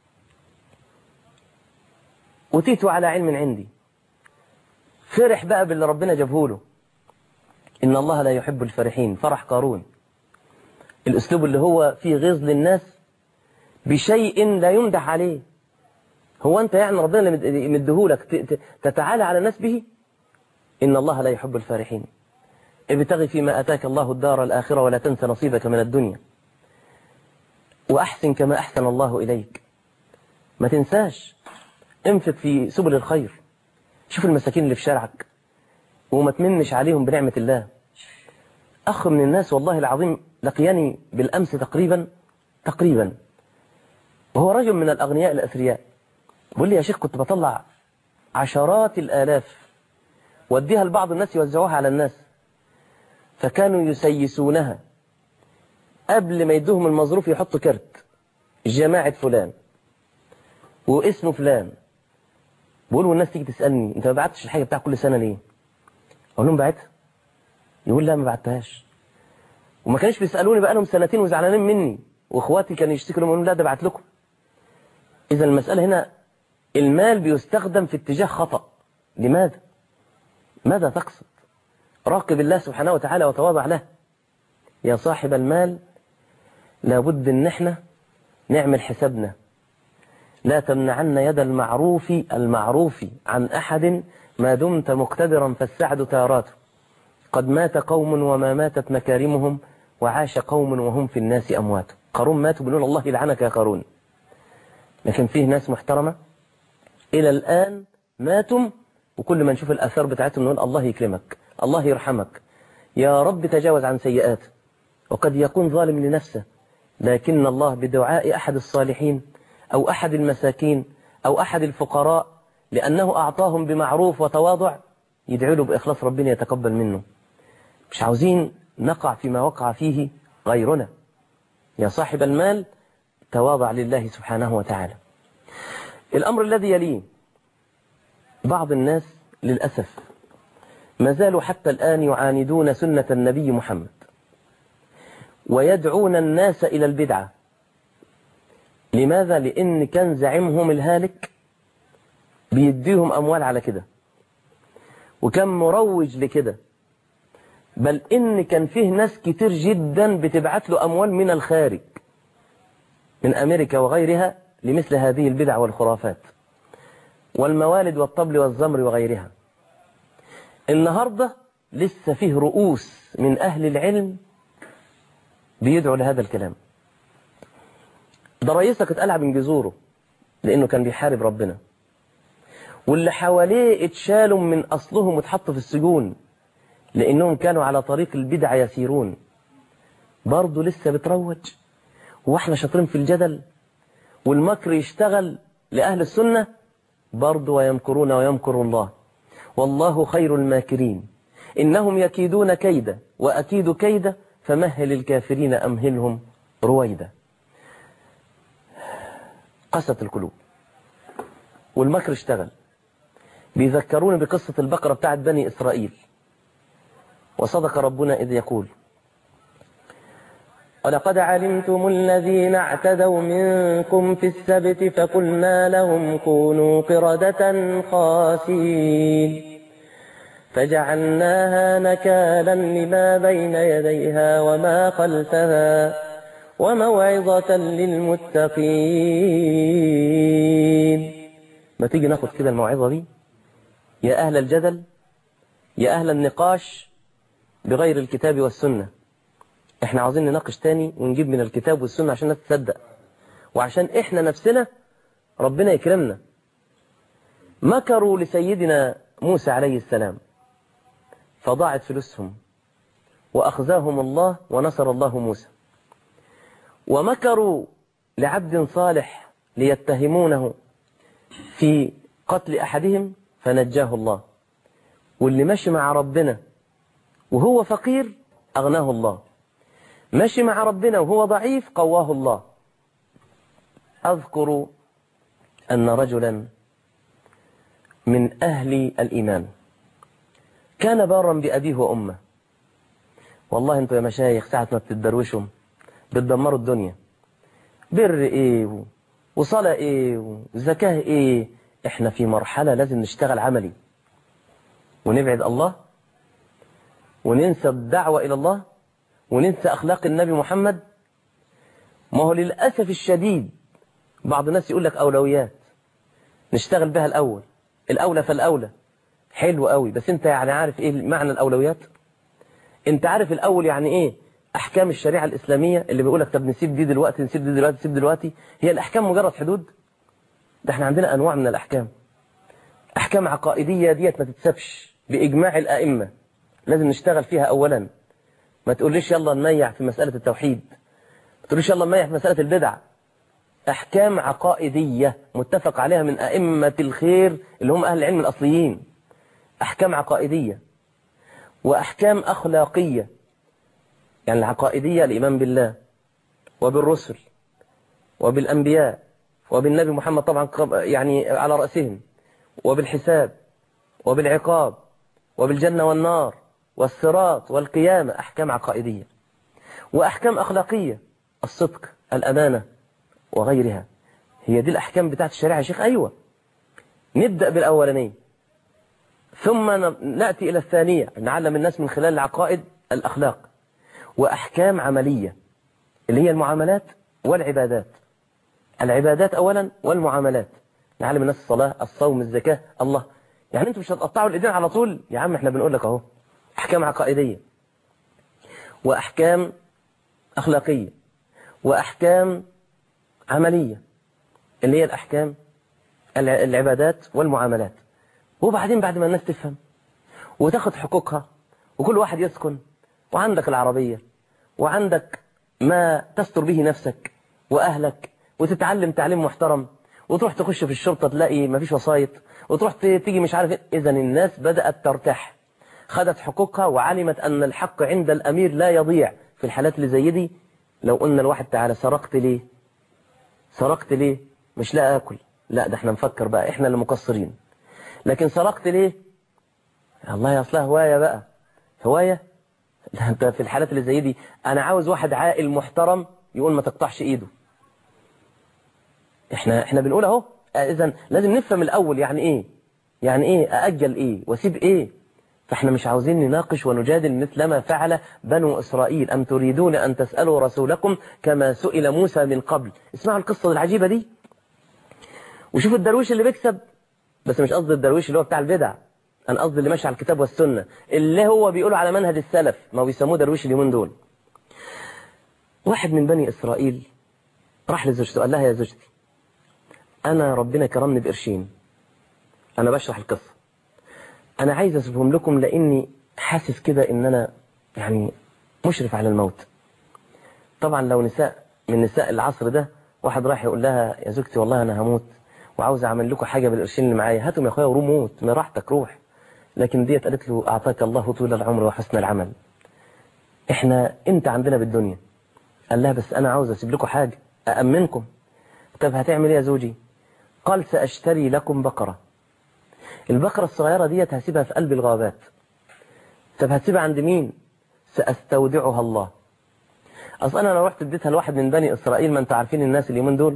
أتيت على علم عندي. فرح بقى باللي ربنا جابه له. إن الله لا يحب الفرحين. فرح قارون الأسلوب اللي هو فيه غيظ للناس بشيء لا يمدح عليه. هو أنت يعني ربنا اللي مديهولك تتعالى على الناس به؟ إن الله لا يحب الفرحين. ابتغي فيما أتاك الله الدار الآخرة ولا تنس نصيبك من الدنيا وأحسن كما أحسن الله إليك. ما تنساش، انفق في سبل الخير. شوف المساكين اللي في شارعك وما تمنش عليهم بنعمة الله. أخ من الناس والله العظيم لقياني بالأمس تقريبا تقريبا وهو رجل من الأغنياء الأثرياء. بقول لي يا شيخ كنت بطلع عشرات الآلاف واديها لبعض الناس يوزعوها على الناس، فكانوا يسيسونها قبل ما يدوهم المظروف يحطوا كرت جماعة فلان واسمه فلان. بقولوا الناس تيجي تسألني انت ما بعتش الحاجة بتاع كل سنة ليه؟ اقول لهم بعتها. يقول لا ما بعتهاش. وما كانش بيسألوني بقى لهم سنتين وزعلانين مني، واخواتي كانوا يشتكوا لهم يقولوا لا ده بعت لكم. اذا المسألة هنا المال بيستخدم في اتجاه خطأ. لماذا؟ ماذا تقصد؟ راقب الله سبحانه وتعالى وتواضع له. يا صاحب المال لابد ان احنا نعمل حسابنا. لا تمنعن يد المعروف المعروف عن أحد ما دمت مقتدرا فالسعد تاراته. قد مات قوم وما ماتت مكارمهم وعاش قوم وهم في الناس أموات. قارون مات بنقول الله يلعنك يا قارون، لكن فيه ناس محترمة إلى الآن ماتم، وكل ما نشوف الآثار بتاعتهم نقول الله يكرمك الله يرحمك يا رب تجاوز عن سيئاته، وقد يكون ظالم لنفسه، لكن الله بدعاء أحد الصالحين أو أحد المساكين أو أحد الفقراء لأنه أعطاهم بمعروف وتواضع يدعو له بإخلاص ربنا يتقبل منه. مش عاوزين نقع فيما وقع فيه غيرنا. يا صاحب المال تواضع لله سبحانه وتعالى. الأمر الذي يليه، بعض الناس للأسف ما زالوا حتى الآن يعاندون سنة النبي محمد ويدعون الناس إلى البدعة. لماذا؟ لأن كان زعيمهم الهالك بيديهم أموال على كده، وكان مروج لكده، بل إن كان فيه ناس كتير جدا بتبعت له أموال من الخارج من أمريكا وغيرها لمثل هذه البدع والخرافات والموالد والطبل والزمر وغيرها. النهاردة لسه فيه رؤوس من أهل العلم بيدعوا لهذا الكلام. ده رئيسك اتقلع من جذوره لأنه كان بيحارب ربنا، واللي حواليه اتشالوا من أصلهم واتحطوا في السجون لأنهم كانوا على طريق البدع يسيرون. برضه لسه بتروج، واحنا شاطرين في الجدل والمكر يشتغل لأهل السنة برضه، ويمكرون ويمكر الله والله خير الماكرين إنهم يكيدون كيدا وأكيد كيدا فمهل الكافرين أمهلهم رويدا. قست القلوب والمكر اشتغل. بيذكرون بقصة البقرة بتاعت بني إسرائيل، وصدق ربنا إذ يقول ولقد علمتم الذين اعتدوا منكم في السبت فقلنا لهم كونوا قردة خاسئين فجعلناها نكالا لما بين يديها وما خلفها وموعظة للمتقين. ما تيجي ناخد كده الموعظة دي يا أهل الجدل، يا أهل النقاش بغير الكتاب والسنة. احنا عاوزين نناقش تاني ونجيب من الكتاب والسنة عشان الناس تصدق، وعشان احنا نفسنا ربنا يكرمنا. مكروا لسيدنا موسى عليه السلام فضاعت فلوسهم وأخذاهم الله ونصر الله موسى، ومكروا لعبد صالح ليتهمونه في قتل أحدهم فنجاه الله. واللي ماشي مع ربنا وهو فقير أغناه الله، ماشي مع ربنا وهو ضعيف قواه الله. أذكر أن رجلا من أهل الإيمان كان بارا بأبيه وأمه. والله انتوا يا مشايخ ساعة ما بتدروشوا بتدمروا الدنيا. بر ايه وصلاة ايه وزكاة ايه؟ احنا في مرحلة لازم نشتغل عملي ونبعد الله وننسى الدعوة إلى الله وننسى أخلاق النبي محمد. ما هو للأسف الشديد بعض الناس يقول لك أولويات نشتغل بها الأول، الأولى فالأولى. حلو قوي، بس انت يعني عارف ايه معنى الأولويات؟ انت عارف الأول يعني ايه أحكام الشريعة الإسلامية اللي بيقولك طب نسيب دي دلوقتي نسيب دي دلوقتي نسيب دلوقتي؟ هي الأحكام مجرد حدود؟ ده احنا عندنا أنواع من الأحكام. أحكام عقائدية ديت ما تتسبش بإجماع الأئمة، لازم نشتغل فيها أولا. ما تقوليش يلا نميع في مسألة التوحيد، ما تقوليش يلا نميع في مسألة البدع. أحكام عقائدية متفق عليها من أئمة الخير اللي هم أهل العلم الأصليين. أحكام عقائدية وأحكام أخلاقية. يعني العقائدية الإيمان بالله وبالرسل وبالأنبياء وبالنبي محمد طبعا يعني على رأسهم، وبالحساب وبالعقاب وبالجنة والنار والصراط والقيامة. أحكام عقائدية. وأحكام أخلاقية، الصدق الأمانة وغيرها. هي دي الأحكام بتاعت الشريعة يا شيخ. أيوة، نبدأ بالأولانية ثم نأتي إلى الثانية، نعلم الناس من خلال العقائد الأخلاق. وأحكام عملية اللي هي المعاملات والعبادات. العبادات أولا والمعاملات، نعلم الناس الصلاة الصوم الزكاة الله. يعني انتوا مش هتقطعوا الإيدين على طول يا عم، احنا بنقول لك اهو أحكام عقائدية وأحكام أخلاقية وأحكام عملية اللي هي الأحكام العبادات والمعاملات. وبعدين بعد ما الناس تفهم وتاخد حقوقها وكل واحد يسكن وعندك العربية وعندك ما تستر به نفسك وأهلك، وتتعلم تعليم محترم، وتروح تخش في الشرطة تلاقي مفيش وسايط، وتروح تيجي مش عارف. إذا الناس بدأت ترتاح، خدت حقوقها وعلمت أن الحق عند الأمير لا يضيع. في الحالات اللي زي دي لو قلنا الواحد تعالى سرقت ليه سرقت ليه مش لا أكل، لا ده احنا نفكر بقى احنا اللي مقصرين. لكن سرقت ليه الله يصلها هواية بقى، هواية. لا انت في الحالات اللي زي دي انا عاوز واحد عاقل محترم يقول ما تقطعش ايده. احنا احنا بنقول اهو. اذا لازم نفهم الاول يعني ايه يعني ايه ااجل ايه واسيب ايه. فاحنا مش عاوزين نناقش ونجادل مثل ما فعل بنو اسرائيل. ام تريدون ان تسالوا رسولكم كما سئل موسى من قبل. اسمعوا القصه العجيبه دي وشوفوا الدرويش اللي بيكسب. بس مش قصدي الدرويش اللي هو بتاع البدع، انا قصدي اللي ماشي على الكتاب والسنه، اللي هو بيقولوا على منهج السلف، ما بيسموه درويش اليومين دول. واحد من بني اسرائيل راح لزوجته قال لها يا زوجتي انا ربنا كرمني بقرشين، انا بشرح القصه، انا عايز اسيبهم لكم لاني حاسس كده ان انا يعني مشرف على الموت. طبعا لو نساء من نساء العصر ده واحد راح يقول لها يا زوجتي والله انا هموت وعاوز اعمل لكم حاجه بالقرشين اللي معايا، هاتهم يا اخويا وروح موت من راحتك روح. لكن ديت قالت له اعطاك الله طول العمر وحسن العمل، احنا انت عندنا بالدنيا. قال لها بس انا عاوز اسيب لكم حاجه أأمنكم. طب هتعمل ايه يا زوجي؟ قال سأشتري لكم بقرة. البقرة الصغيرة ديت هسيبها في قلب الغابات. طب هتسيبها عند مين؟ سأستودعها الله. أصلا أنا لو رحت اديتها لواحد من بني إسرائيل، ما أنتوا عارفين الناس اليومين دول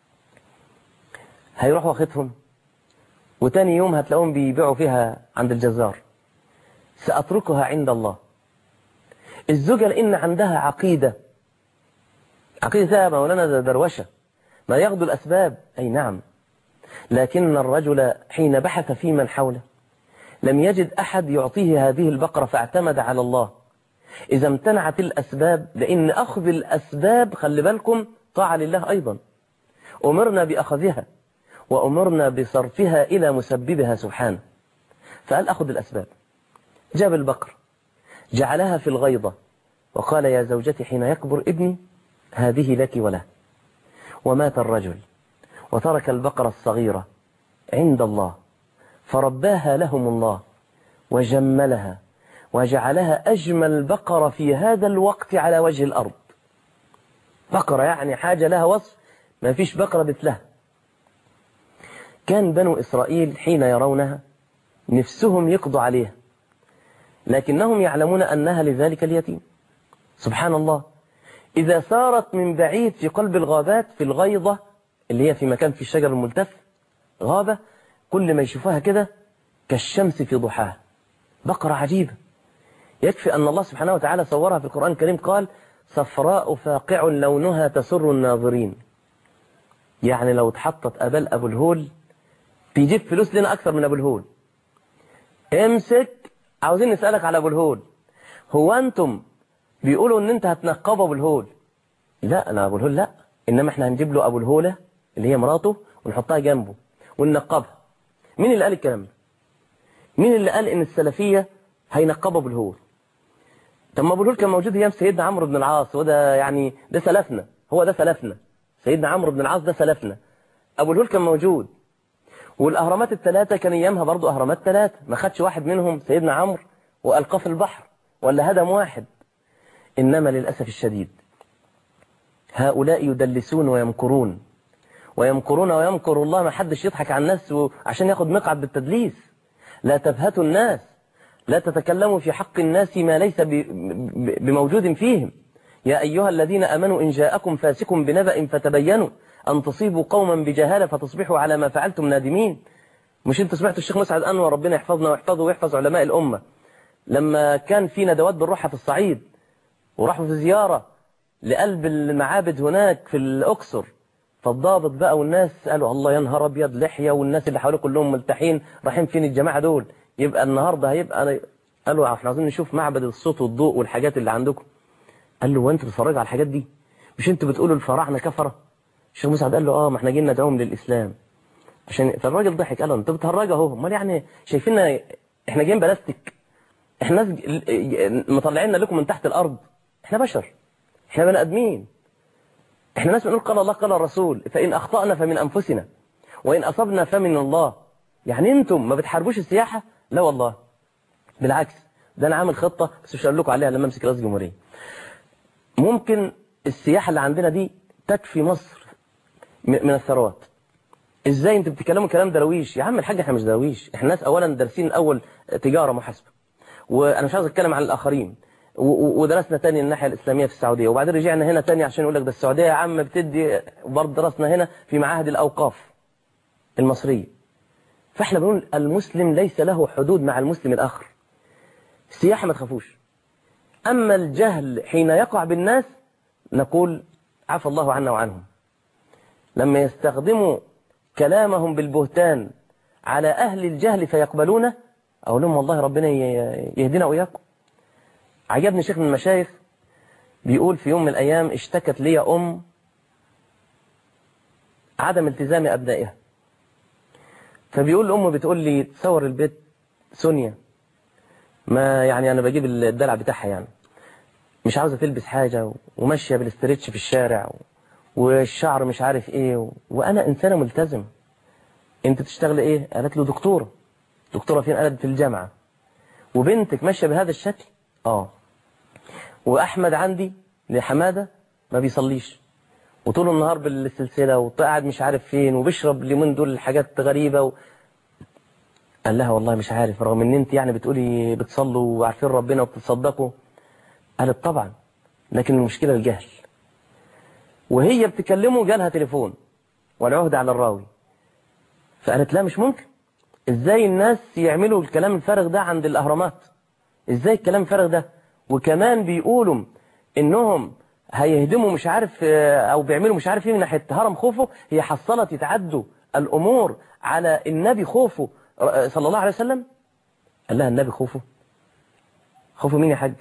هيروح واخدهم وتاني يوم هتلاقوهم بيبيعوا فيها عند الجزار. سأتركها عند الله. الزوجة لأن عندها عقيدة، عقيدة مولانا ده دروشة، ما ياخدوا الأسباب. أي نعم، لكن الرجل حين بحث في من حوله لم يجد أحد يعطيه هذه البقرة فاعتمد على الله. إذا امتنعت الأسباب، لأن أخذ الأسباب خلي بالكم طاعة لله أيضا، أمرنا بأخذها وأمرنا بصرفها إلى مسببها سبحانه. فقال أخذ الأسباب. جاب البقر جعلها في الغيضة وقال يا زوجتي حين يكبر ابني هذه لك وله. ومات الرجل وترك البقرة الصغيرة عند الله، فرباها لهم الله وجملها وجعلها أجمل بقرة في هذا الوقت على وجه الأرض. بقرة يعني حاجة لها وصف ما فيش بقرة مثلها. كان بنو إسرائيل حين يرونها نفسهم يقضوا عليها، لكنهم يعلمون أنها لذلك اليتيم. سبحان الله، إذا سارت من بعيد في قلب الغابات في الغيضة اللي هي في مكان في الشجر الملتف غابة، كل ما يشوفها كده كالشمس في ضحاها. بقرة عجيبة، يكفي أن الله سبحانه وتعالى صورها في القرآن الكريم قال صفراء فاقع لونها تسر الناظرين. يعني لو اتحطت أبل أبو الهول تجيب فلوس لنا أكثر من أبو الهول. امسك، عاوزين نسألك على أبو الهول، هو أنتم بيقولوا أن أنت هتنقب أبو الهول؟ لا، أنا أبو الهول لا، إنما إحنا هنجيب له أبو الهولة اللي هي مراته ونحطها جنبه وننقبها. مين اللي قال الكلام ده؟ مين اللي قال إن السلفية هينقبوا أبو الهول؟ طب ما أبو الهول كان موجود أيام سيدنا عمرو بن العاص، وده يعني ده سلفنا، هو ده سلفنا، سيدنا عمرو بن العاص ده سلفنا. أبو الهول كان موجود، والأهرامات الثلاثة كان أيامها برضو أهرامات ثلاثة، ما خدش واحد منهم سيدنا عمرو وألقاه في البحر ولا هدم واحد. إنما للأسف الشديد هؤلاء يدلسون ويمكرون ويمكرون ويمكر الله. ما حدش يضحك على الناس عشان ياخد مقعد بالتدليس. لا تبهتوا الناس، لا تتكلموا في حق الناس ما ليس بموجود فيهم. يا أيها الذين أمنوا إن جاءكم فاسق بنبأ فتبينوا أن تصيبوا قوما بجهالة فتصبحوا على ما فعلتم نادمين. مش انتوا سمعتوا الشيخ مسعد أنور ربنا يحفظنا ويحفظه ويحفظ علماء الأمة لما كان في ندوات بالروحة في الصعيد وراحوا في زيارة لقلب المعابد هناك في الأقصر، فالضابط بقى والناس قالوا الله ينهار أبيض لحية، والناس اللي حواليه كلهم ملتحين رايحين فين الجماعة دول؟ يبقى النهاردة هيبقى. قالوا احنا عاوزين نشوف معبد الصوت والضوء والحاجات اللي عندكم. قال له وانتوا بتتفرجوا على الحاجات دي؟ مش انتوا بتقولوا الفراعنة كفرة؟ الشيخ مسعد قال له اه، ما احنا جايين ندعوهم للإسلام عشان. فالراجل ضحك قال له انتوا بتهرجوا اهو، امال يعني شايفيننا احنا جايين بلاستيك؟ احنا ناس مطلعيننا لكم من تحت الارض. احنا بشر، احنا بني ادمين، احنا ناس بنقول قال الله قال الرسول، فان اخطأنا فمن انفسنا وان اصبنا فمن الله. يعني انتم ما بتحاربوش السياحة؟ لا والله، بالعكس، ده انا عامل خطة بس مش هقول لكم عليها لما امسك رئاسة الجمهورية. ممكن السياحة اللي عندنا دي تكفي مصر من الثروات. ازاي انتوا بتتكلموا كلام درويش؟ يا عم الحاج احنا مش درويش، احنا ناس اولا دارسين الاول تجارة محاسبة، وانا مش عاوز اتكلم عن الاخرين، ودرسنا تاني الناحية الاسلامية في السعودية، وبعدين رجعنا هنا تاني عشان يقول لك ده السعودية يا عم بتدي، برضه درسنا هنا في معاهد الاوقاف المصرية. فاحنا بنقول المسلم ليس له حدود مع المسلم الاخر. السياحة ما تخافوش. اما الجهل حين يقع بالناس نقول عفى الله عنا وعنهم. لما يستخدموا كلامهم بالبهتان على أهل الجهل فيقبلونه، أقول لهم والله ربنا يهدينا وإياكم. عجبني شيخ من المشايخ بيقول في يوم من الأيام اشتكت لي أم عدم التزام أبنائها، فبيقول الأم بتقول لي تصور البيت سونيا، ما يعني أنا بجيب الدلع بتاعها، يعني مش عاوزة تلبس حاجة وماشية بالاستريتش في الشارع والشعر مش عارف ايه و... وانا انسانة ملتزم. انت تشتغل ايه؟ قالت له دكتورة. دكتورة فين؟ قالت في الجامعة. وبنتك ماشية بهذا الشكل؟ اه. واحمد عندي لحمادة ما بيصليش وطول النهار بالسلسلة وقاعد مش عارف فين وبيشرب اليومين دول حاجات غريبة و... قال لها والله مش عارف، رغم ان انت يعني بتقولي بتصلوا وعارفين ربنا وبتصدقوا. قالت طبعا، لكن المشكلة الجهل. وهي بتكلمه جالها تليفون والعهد على الراوي، فقالت لا مش ممكن، ازاي الناس يعملوا الكلام الفارغ ده عند الاهرامات؟ ازاي الكلام الفارغ ده؟ وكمان بيقولوا انهم هيهدموا مش عارف او بيعملوا مش عارف ايه من ناحيه هرم خوفو. هي حصلت يتعدوا الامور على النبي خوفو صلى الله عليه وسلم. قال لها النبي خوفو؟ خوفو مين يا حاج؟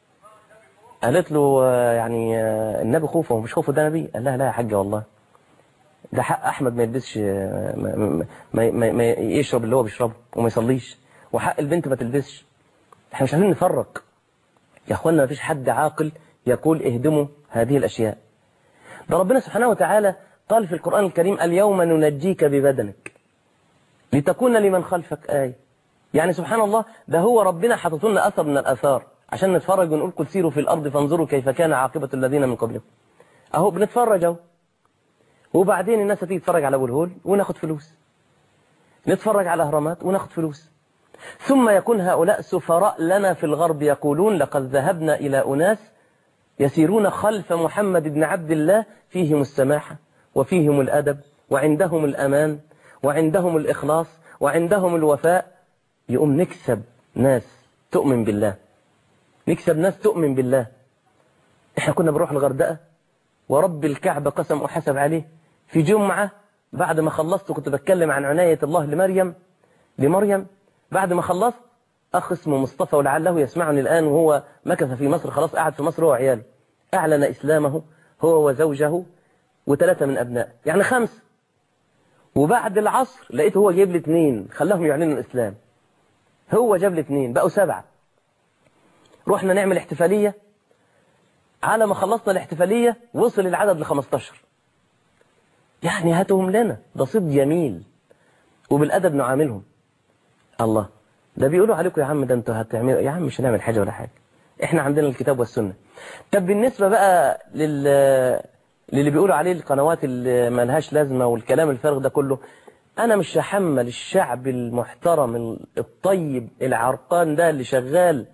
قالت له يعني النبي خوفو مش خوفو ده نبي. قال لها لا يا حاجه والله ده حق احمد ما يلبسش ما, ما, ما, ما يشرب اللي هو بيشربه وما يصليش، وحق البنت ما تلبسش. احنا مش عارفين نفرق يا اخوانا. ما فيش حد عاقل يقول اهدموا هذه الاشياء. ده ربنا سبحانه وتعالى قال في القرآن الكريم اليوم ننجيك ببدنك لتكون لمن خلفك آية. يعني سبحان الله، ده هو ربنا حاطط لنا اثر من الاثار عشان نتفرج ونقول قل سيروا في الارض فانظروا كيف كان عاقبة الذين من قبلكم. اهو بنتفرج اهو، وبعدين الناس هتيجي تتفرج على ابو الهول وناخد فلوس، نتفرج على اهرامات وناخد فلوس، ثم يكون هؤلاء سفراء لنا في الغرب يقولون لقد ذهبنا الى اناس يسيرون خلف محمد بن عبد الله فيهم السماحة وفيهم الادب وعندهم الامان وعندهم الاخلاص وعندهم الوفاء. يقوم نكسب ناس تؤمن بالله، نكسب ناس تؤمن بالله. احنا كنا بنروح الغردقة ورب الكعبة قسم وحسب عليه في جمعة بعد ما خلصت كنت بتكلم عن عناية الله لمريم لمريم بعد ما خلصت أخ اسمه مصطفى ولعله يسمعني الآن وهو مكث في مصر، خلاص قاعد في مصر هو وعياله، أعلن إسلامه هو وزوجه وثلاثة من أبناء، يعني خمس. وبعد العصر لقيته هو جايب لي اثنين خلاهم يعلنوا الإسلام، هو جاب لي اثنين بقوا سبعة. رحنا نعمل احتفالية، على ما خلصنا الاحتفالية وصل العدد ل خمستاشر. يعني هاتهم لنا، ده صيد جميل وبالأدب نعاملهم. الله، ده بيقولوا عليكم يا عم ده انتوا هتعملوا، يا عم مش هنعمل حاجة ولا حاجة، احنا عندنا الكتاب والسنة. طب بالنسبة بقى لل للي بيقولوا عليه القنوات اللي ملهاش لازمة والكلام الفارغ ده كله، انا مش هحمل الشعب المحترم الطيب العرقان ده اللي شغال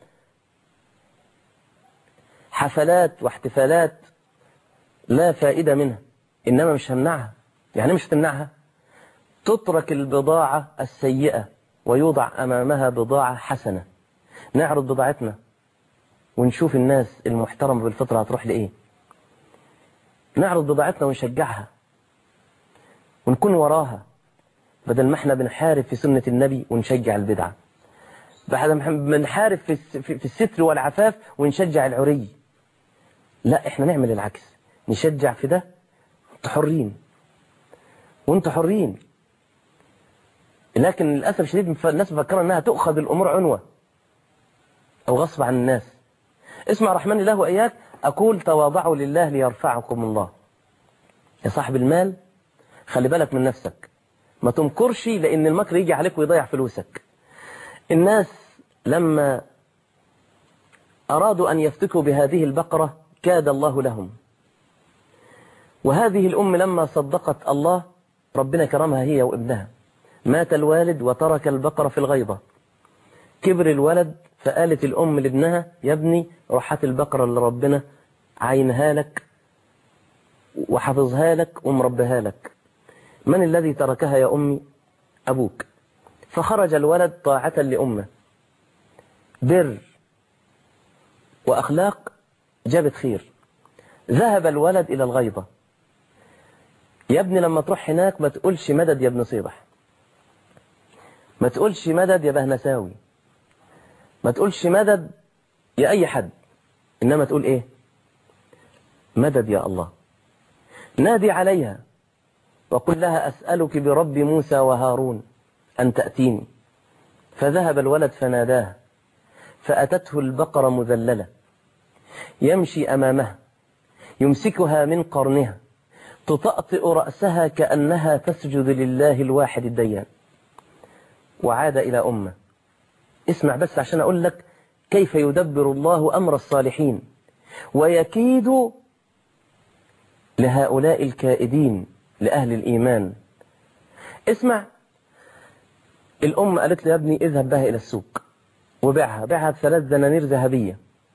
حفلات واحتفالات لا فائدة منها، إنما مش همنعها. يعني مش هتمنعها، تترك البضاعة السيئة ويوضع أمامها بضاعة حسنة، نعرض بضاعتنا ونشوف الناس المحترمة بالفطرة هتروح لإيه، نعرض بضاعتنا ونشجعها ونكون وراها، بدل ما احنا بنحارب في سنة النبي ونشجع البدعة، بعد ما بنحارب في في الستر والعفاف ونشجع العري. لا، احنا نعمل العكس، نشجع في ده، انتوا حرين وانتوا حرين. لكن للأسف الشديد الناس مفكرة انها تؤخذ الأمور عنوة. أو غصب عن الناس. اسمع رحمن الله وإياك، أقول تواضعوا لله ليرفعكم الله. يا صاحب المال خلي بالك من نفسك، ما تمكرش لأن المكر يجي عليك ويضيع فلوسك. الناس لما أرادوا أن يفتكوا بهذه البقرة كاد الله لهم، وهذه الأم لما صدقت الله ربنا كرمها هي وابنها. مات الوالد وترك البقرة في الغيضة، كبر الولد فقالت الأم لابنها يا ابني روح هات البقرة اللي ربنا عينها لك وحفظها لك ومربها لك. من الذي تركها يا أمي؟ أبوك. فخرج الولد طاعة لأمه، بر وأخلاق جابت خير. ذهب الولد إلى الغيضة. يا ابني لما تروح هناك ما تقولش مدد يا ابن صيبح، ما تقولش مدد يا بهنساوي، ما تقولش مدد يا أي حد، إنما تقول إيه؟ مدد يا الله. نادي عليها وقل لها أسألك برب موسى وهارون أن تأتيني. فذهب الولد فناداها فأتته البقرة مذللة، يمشي أمامها يمسكها من قرنها تطأطئ رأسها كأنها تسجد لله الواحد الديان. وعاد إلى أمه. اسمع بس عشان أقول لك كيف يدبر الله أمر الصالحين ويكيد لهؤلاء الكائدين لأهل الإيمان. اسمع، الأم قالت له يا ابني اذهب بها إلى السوق وبيعها، بيعها بثلاث دنانير ذهبية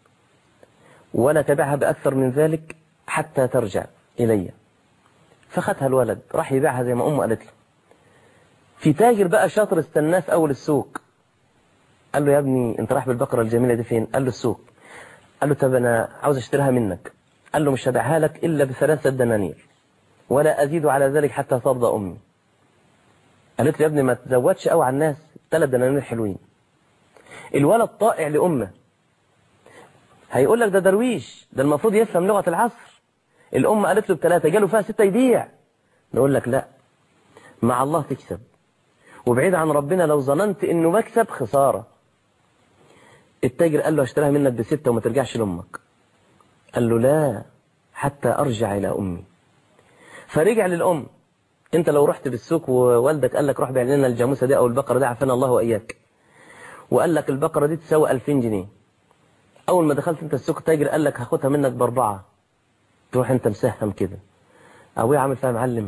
ولا تبيعها بأكثر من ذلك حتى ترجع إلي. فخدها الولد راح يبيعها زي ما أمه قالت له. في تاجر بقى شاطر استناه في أول السوق، قال له يا ابني انت رايح بالبقرة الجميلة دي فين؟ قال له السوق. قال له طب أنا عاوز اشتريها منك. قال له مش هبيعها لك إلا بثلاثة دنانير ولا أزيد على ذلك حتى ترضى أمي. قالت له يا ابني ما تزودش قوي على الناس، ثلاث دنانير حلوين. الولد طائع لأمه، هيقول لك ده درويش، ده المفروض يفهم لغة العصر. الأم قالت له بثلاثة، جاله فيها ستة يبيع. نقول لك لا، مع الله تكسب، وبعيد عن ربنا لو ظننت انه مكسب خسارة. التاجر قال له اشتراها منك بستة وما ترجعش لأمك. قال له لا حتى أرجع إلى أمي. فرجع للأم. انت لو رحت بالسوق ووالدك قال لك روح بيع لنا الجاموسة دي أو البقرة دي عافانا الله وإياك، وقال لك البقرة دي تساوي ألفين جنيه، أول ما دخلت انت السوق التاجر قال لك هاخدها منك بأربعة، تروح انت مساهم كده. أبويا عامل فيها معلم،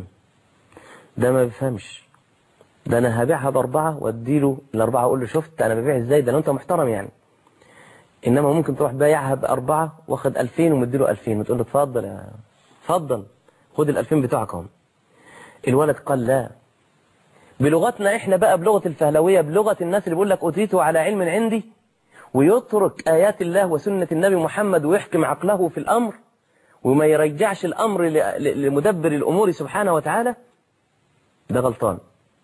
ده ما بيفهمش، ده انا هبيعها باربعة واديله الاربعة اقول له شفت انا ببيع ازاي، ده لو انت محترم يعني. انما ممكن تروح بايعها باربعة واخد الفين ومديله الفين وتقول له اتفضل يا اتفضل خد الالفين بتوعك اهم. الولد قال لا. بلغتنا احنا بقى، بلغة الفهلوية، بلغة الناس اللي بيقول لك اوتيته على علم عندي، ويترك ايات الله وسنة النبي محمد ويحكم عقله في الامر وما يرجعش الامر لمدبر الامور سبحانه وتعالى، ده غلطان.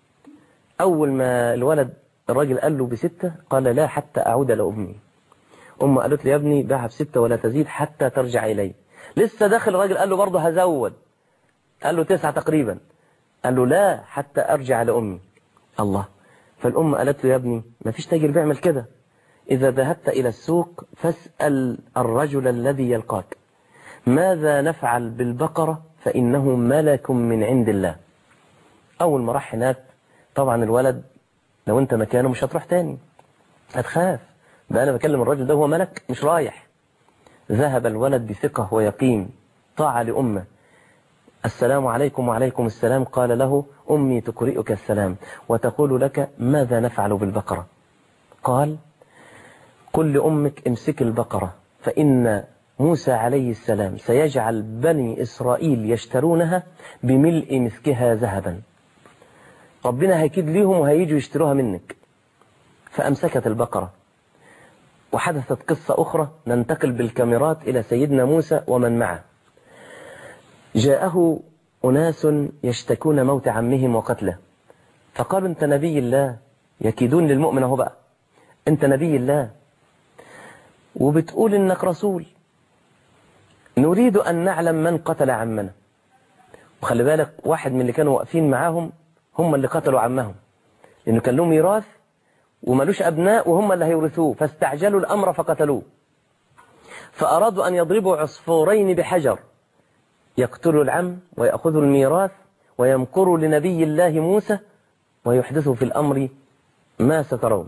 أول ما الولد الراجل قال له بستة قال لا حتى أعود لأمي. أمه قالت لي يا ابني باعها بستة ولا تزيد حتى ترجع إلي. لسه داخل الراجل قال له برضه هزود، قال له تسعة تقريبا، قال له لا حتى أرجع لأمي. الله. فالأم قالت له يا ابني ما فيش تاجر بيعمل كده، إذا ذهبت إلى السوق فاسأل الرجل الذي يلقاك ماذا نفعل بالبقرة فإنه ملك من عند الله. أول ما راح هناك طبعا الولد لو انت مكانه مش هتروح تاني، هتخاف، ده انا بكلم الراجل ده هو ملك مش رايح. ذهب الولد بثقة ويقين، طاعة لأمه. السلام عليكم وعليكم السلام. قال له أمي تقرئك السلام وتقول لك ماذا نفعل بالبقرة. قال قل لأمك امسك البقرة فإن موسى عليه السلام سيجعل بني إسرائيل يشترونها بملء مسكها ذهبا، ربنا هيكيد ليهم وهيجوا يشتروها منك. فأمسكت البقرة. وحدثت قصة أخرى ننتقل بالكاميرات إلى سيدنا موسى ومن معه. جاءه أناس يشتكون موت عمهم وقتله، فقالوا أنت نبي الله، يكيدون للمؤمن اهو بقى، أنت نبي الله وبتقول إنك رسول، نريد أن نعلم من قتل عمنا. وخلي بالك واحد من اللي كانوا واقفين معاهم هم اللي قتلوا عمهم، لأنه كان لهم ميراث وملوش أبناء وهم اللي هيورثوه، فاستعجلوا الأمر فقتلوه. فأرادوا أن يضربوا عصفورين بحجر، يقتلوا العم ويأخذوا الميراث ويمكروا لنبي الله موسى ويحدثوا في الأمر ما سترون.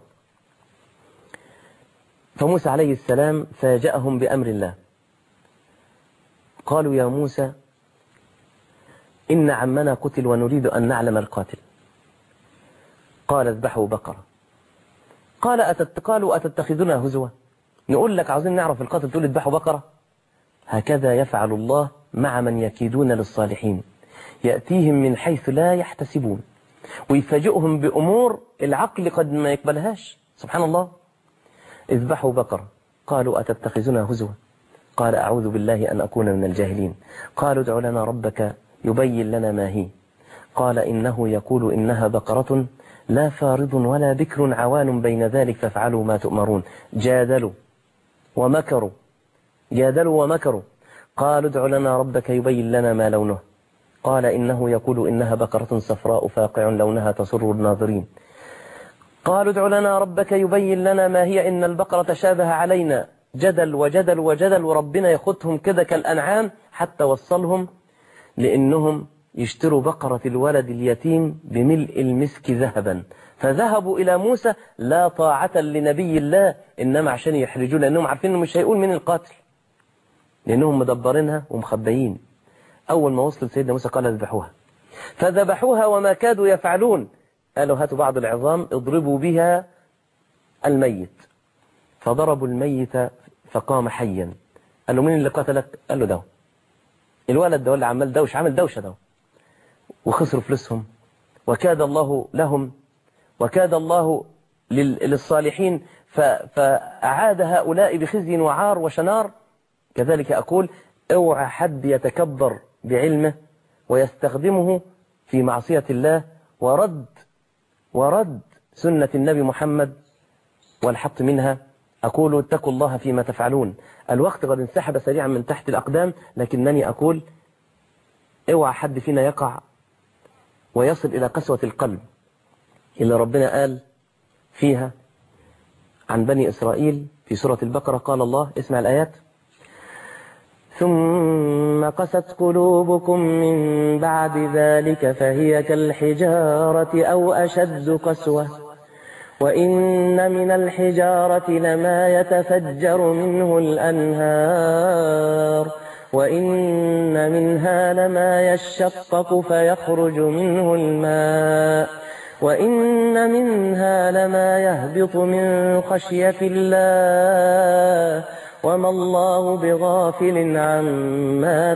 فموسى عليه السلام فاجأهم بأمر الله. قالوا يا موسى إن عمنا قتل ونريد أن نعلم القاتل. قال اذبحوا بقرة. قال أتت... قالوا أتتخذنا هزوا؟ نقول لك عاوزين نعرف القاتل تقول اذبحوا بقرة؟ هكذا يفعل الله مع من يكيدون للصالحين، يأتيهم من حيث لا يحتسبون ويفاجئهم بأمور العقل قد ما يقبلهاش. سبحان الله. اذبحوا بقرة. قالوا أتتخذنا هزوا؟ قال أعوذ بالله أن أكون من الجاهلين. قالوا ادع لنا ربك يبين لنا ما هي. قال إنه يقول إنها بقرة لا فارض ولا بكر عوان بين ذلك فافعلوا ما تؤمرون. جادلوا ومكروا جادلوا ومكروا. قالوا ادع لنا ربك يبين لنا ما لونه. قال إنه يقول إنها بقرة صفراء فاقع لونها تسر الناظرين. قالوا ادع لنا ربك يبين لنا ما هي إن البقرة تشابه علينا. جدل وجدل وجدل، وربنا يخدهم كده كالأنعام حتى وصلهم لأنهم يشتروا بقرة الولد اليتيم بملء المسك ذهبا. فذهبوا إلى موسى لا طاعة لنبي الله، إنما عشان يحرجوا، لأنهم عارفين إنه مش هيقول من القاتل، لأنهم مدبرينها ومخبيين. أول ما وصلوا سيدنا موسى قال اذبحوها. فذبحوها وما كادوا يفعلون. قالوا هاتوا بعض العظام اضربوا بها الميت. فضربوا الميت فقام حيا. قال له مين اللي قتلك؟ قال له ده الولد ده اللي عمال دوش، عامل دوشه ده. وخسروا فلوسهم، وكاد الله لهم وكاد الله للصالحين فأعاد هؤلاء بخزي وعار وشنار. كذلك أقول اوعى حد يتكبر بعلمه ويستخدمه في معصية الله ورد ورد سنة النبي محمد والحط منها. أقول اتقوا الله فيما تفعلون. الوقت قد انسحب سريعا من تحت الأقدام، لكنني أقول اوعى حد فينا يقع ويصل إلى قسوة القلب اللي ربنا قال فيها عن بني إسرائيل في سورة البقرة. قال الله، اسمع الآيات: ثم قست قلوبكم من بعد ذلك فهي كالحجارة أو أشد قسوة وإن من الحجارة لما يتفجر منه الأنهار وإن منها لما يشقق فيخرج منه الماء وإن منها لما يهبط من خشية الله وما الله بغافل عما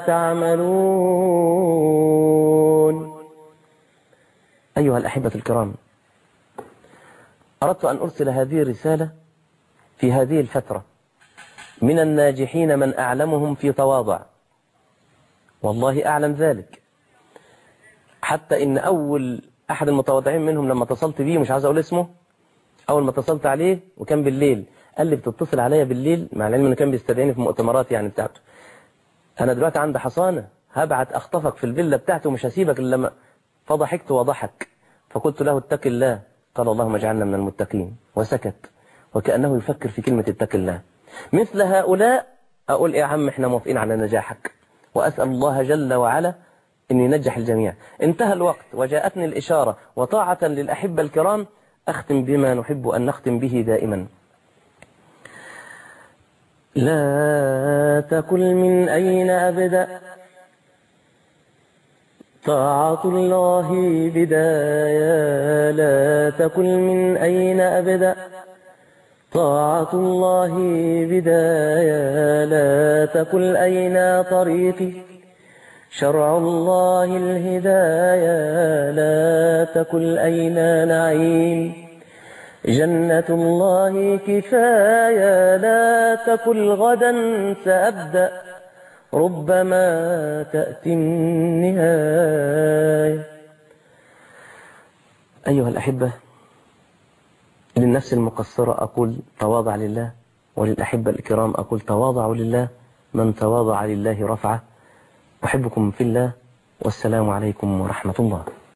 تعملون. أيها الأحبة الكرام، أردت أن أرسل هذه الرسالة في هذه الفترة من الناجحين من أعلمهم في تواضع، والله أعلم ذلك، حتى إن أول أحد المتواضعين منهم لما اتصلت بيه، مش عايز أقول اسمه، أول ما اتصلت عليه وكان بالليل قال لي بتتصل عليا بالليل، مع العلم إنه كان بيستدعيني في مؤتمرات يعني بتاعته. أنا دلوقتي عندي حصانة هبعت أخطفك في الفيلا بتاعته ومش هسيبك إلا لما. فضحكت وضحك، فقلت له اتق الله. قال اللهم اجعلنا من المتقين، وسكت وكأنه يفكر في كلمة اتق الله. مثل هؤلاء أقول يا عم احنا موافقين على نجاحك، وأسأل الله جل وعلا أن ينجح الجميع. انتهى الوقت وجاءتني الإشارة، وطاعة للأحبة الكرام أختم بما نحب أن نختم به دائما. لا تقل من أين أبدأ طاعة الله بداية، لا تقل من أين أبدأ طاعة الله بداية، لا تقل أين طريقي شرع الله الهداية، لا تقل أين نعيم جنة الله كفاية، لا تقل غدا سأبدأ ربما تأتي النهاية. أيها الأحبة، للنفس المقصرة أقول تواضع لله، وللأحبة الكرام أقول تواضعوا لله، من تواضع لله رفعه. أحبكم في الله، والسلام عليكم ورحمة الله.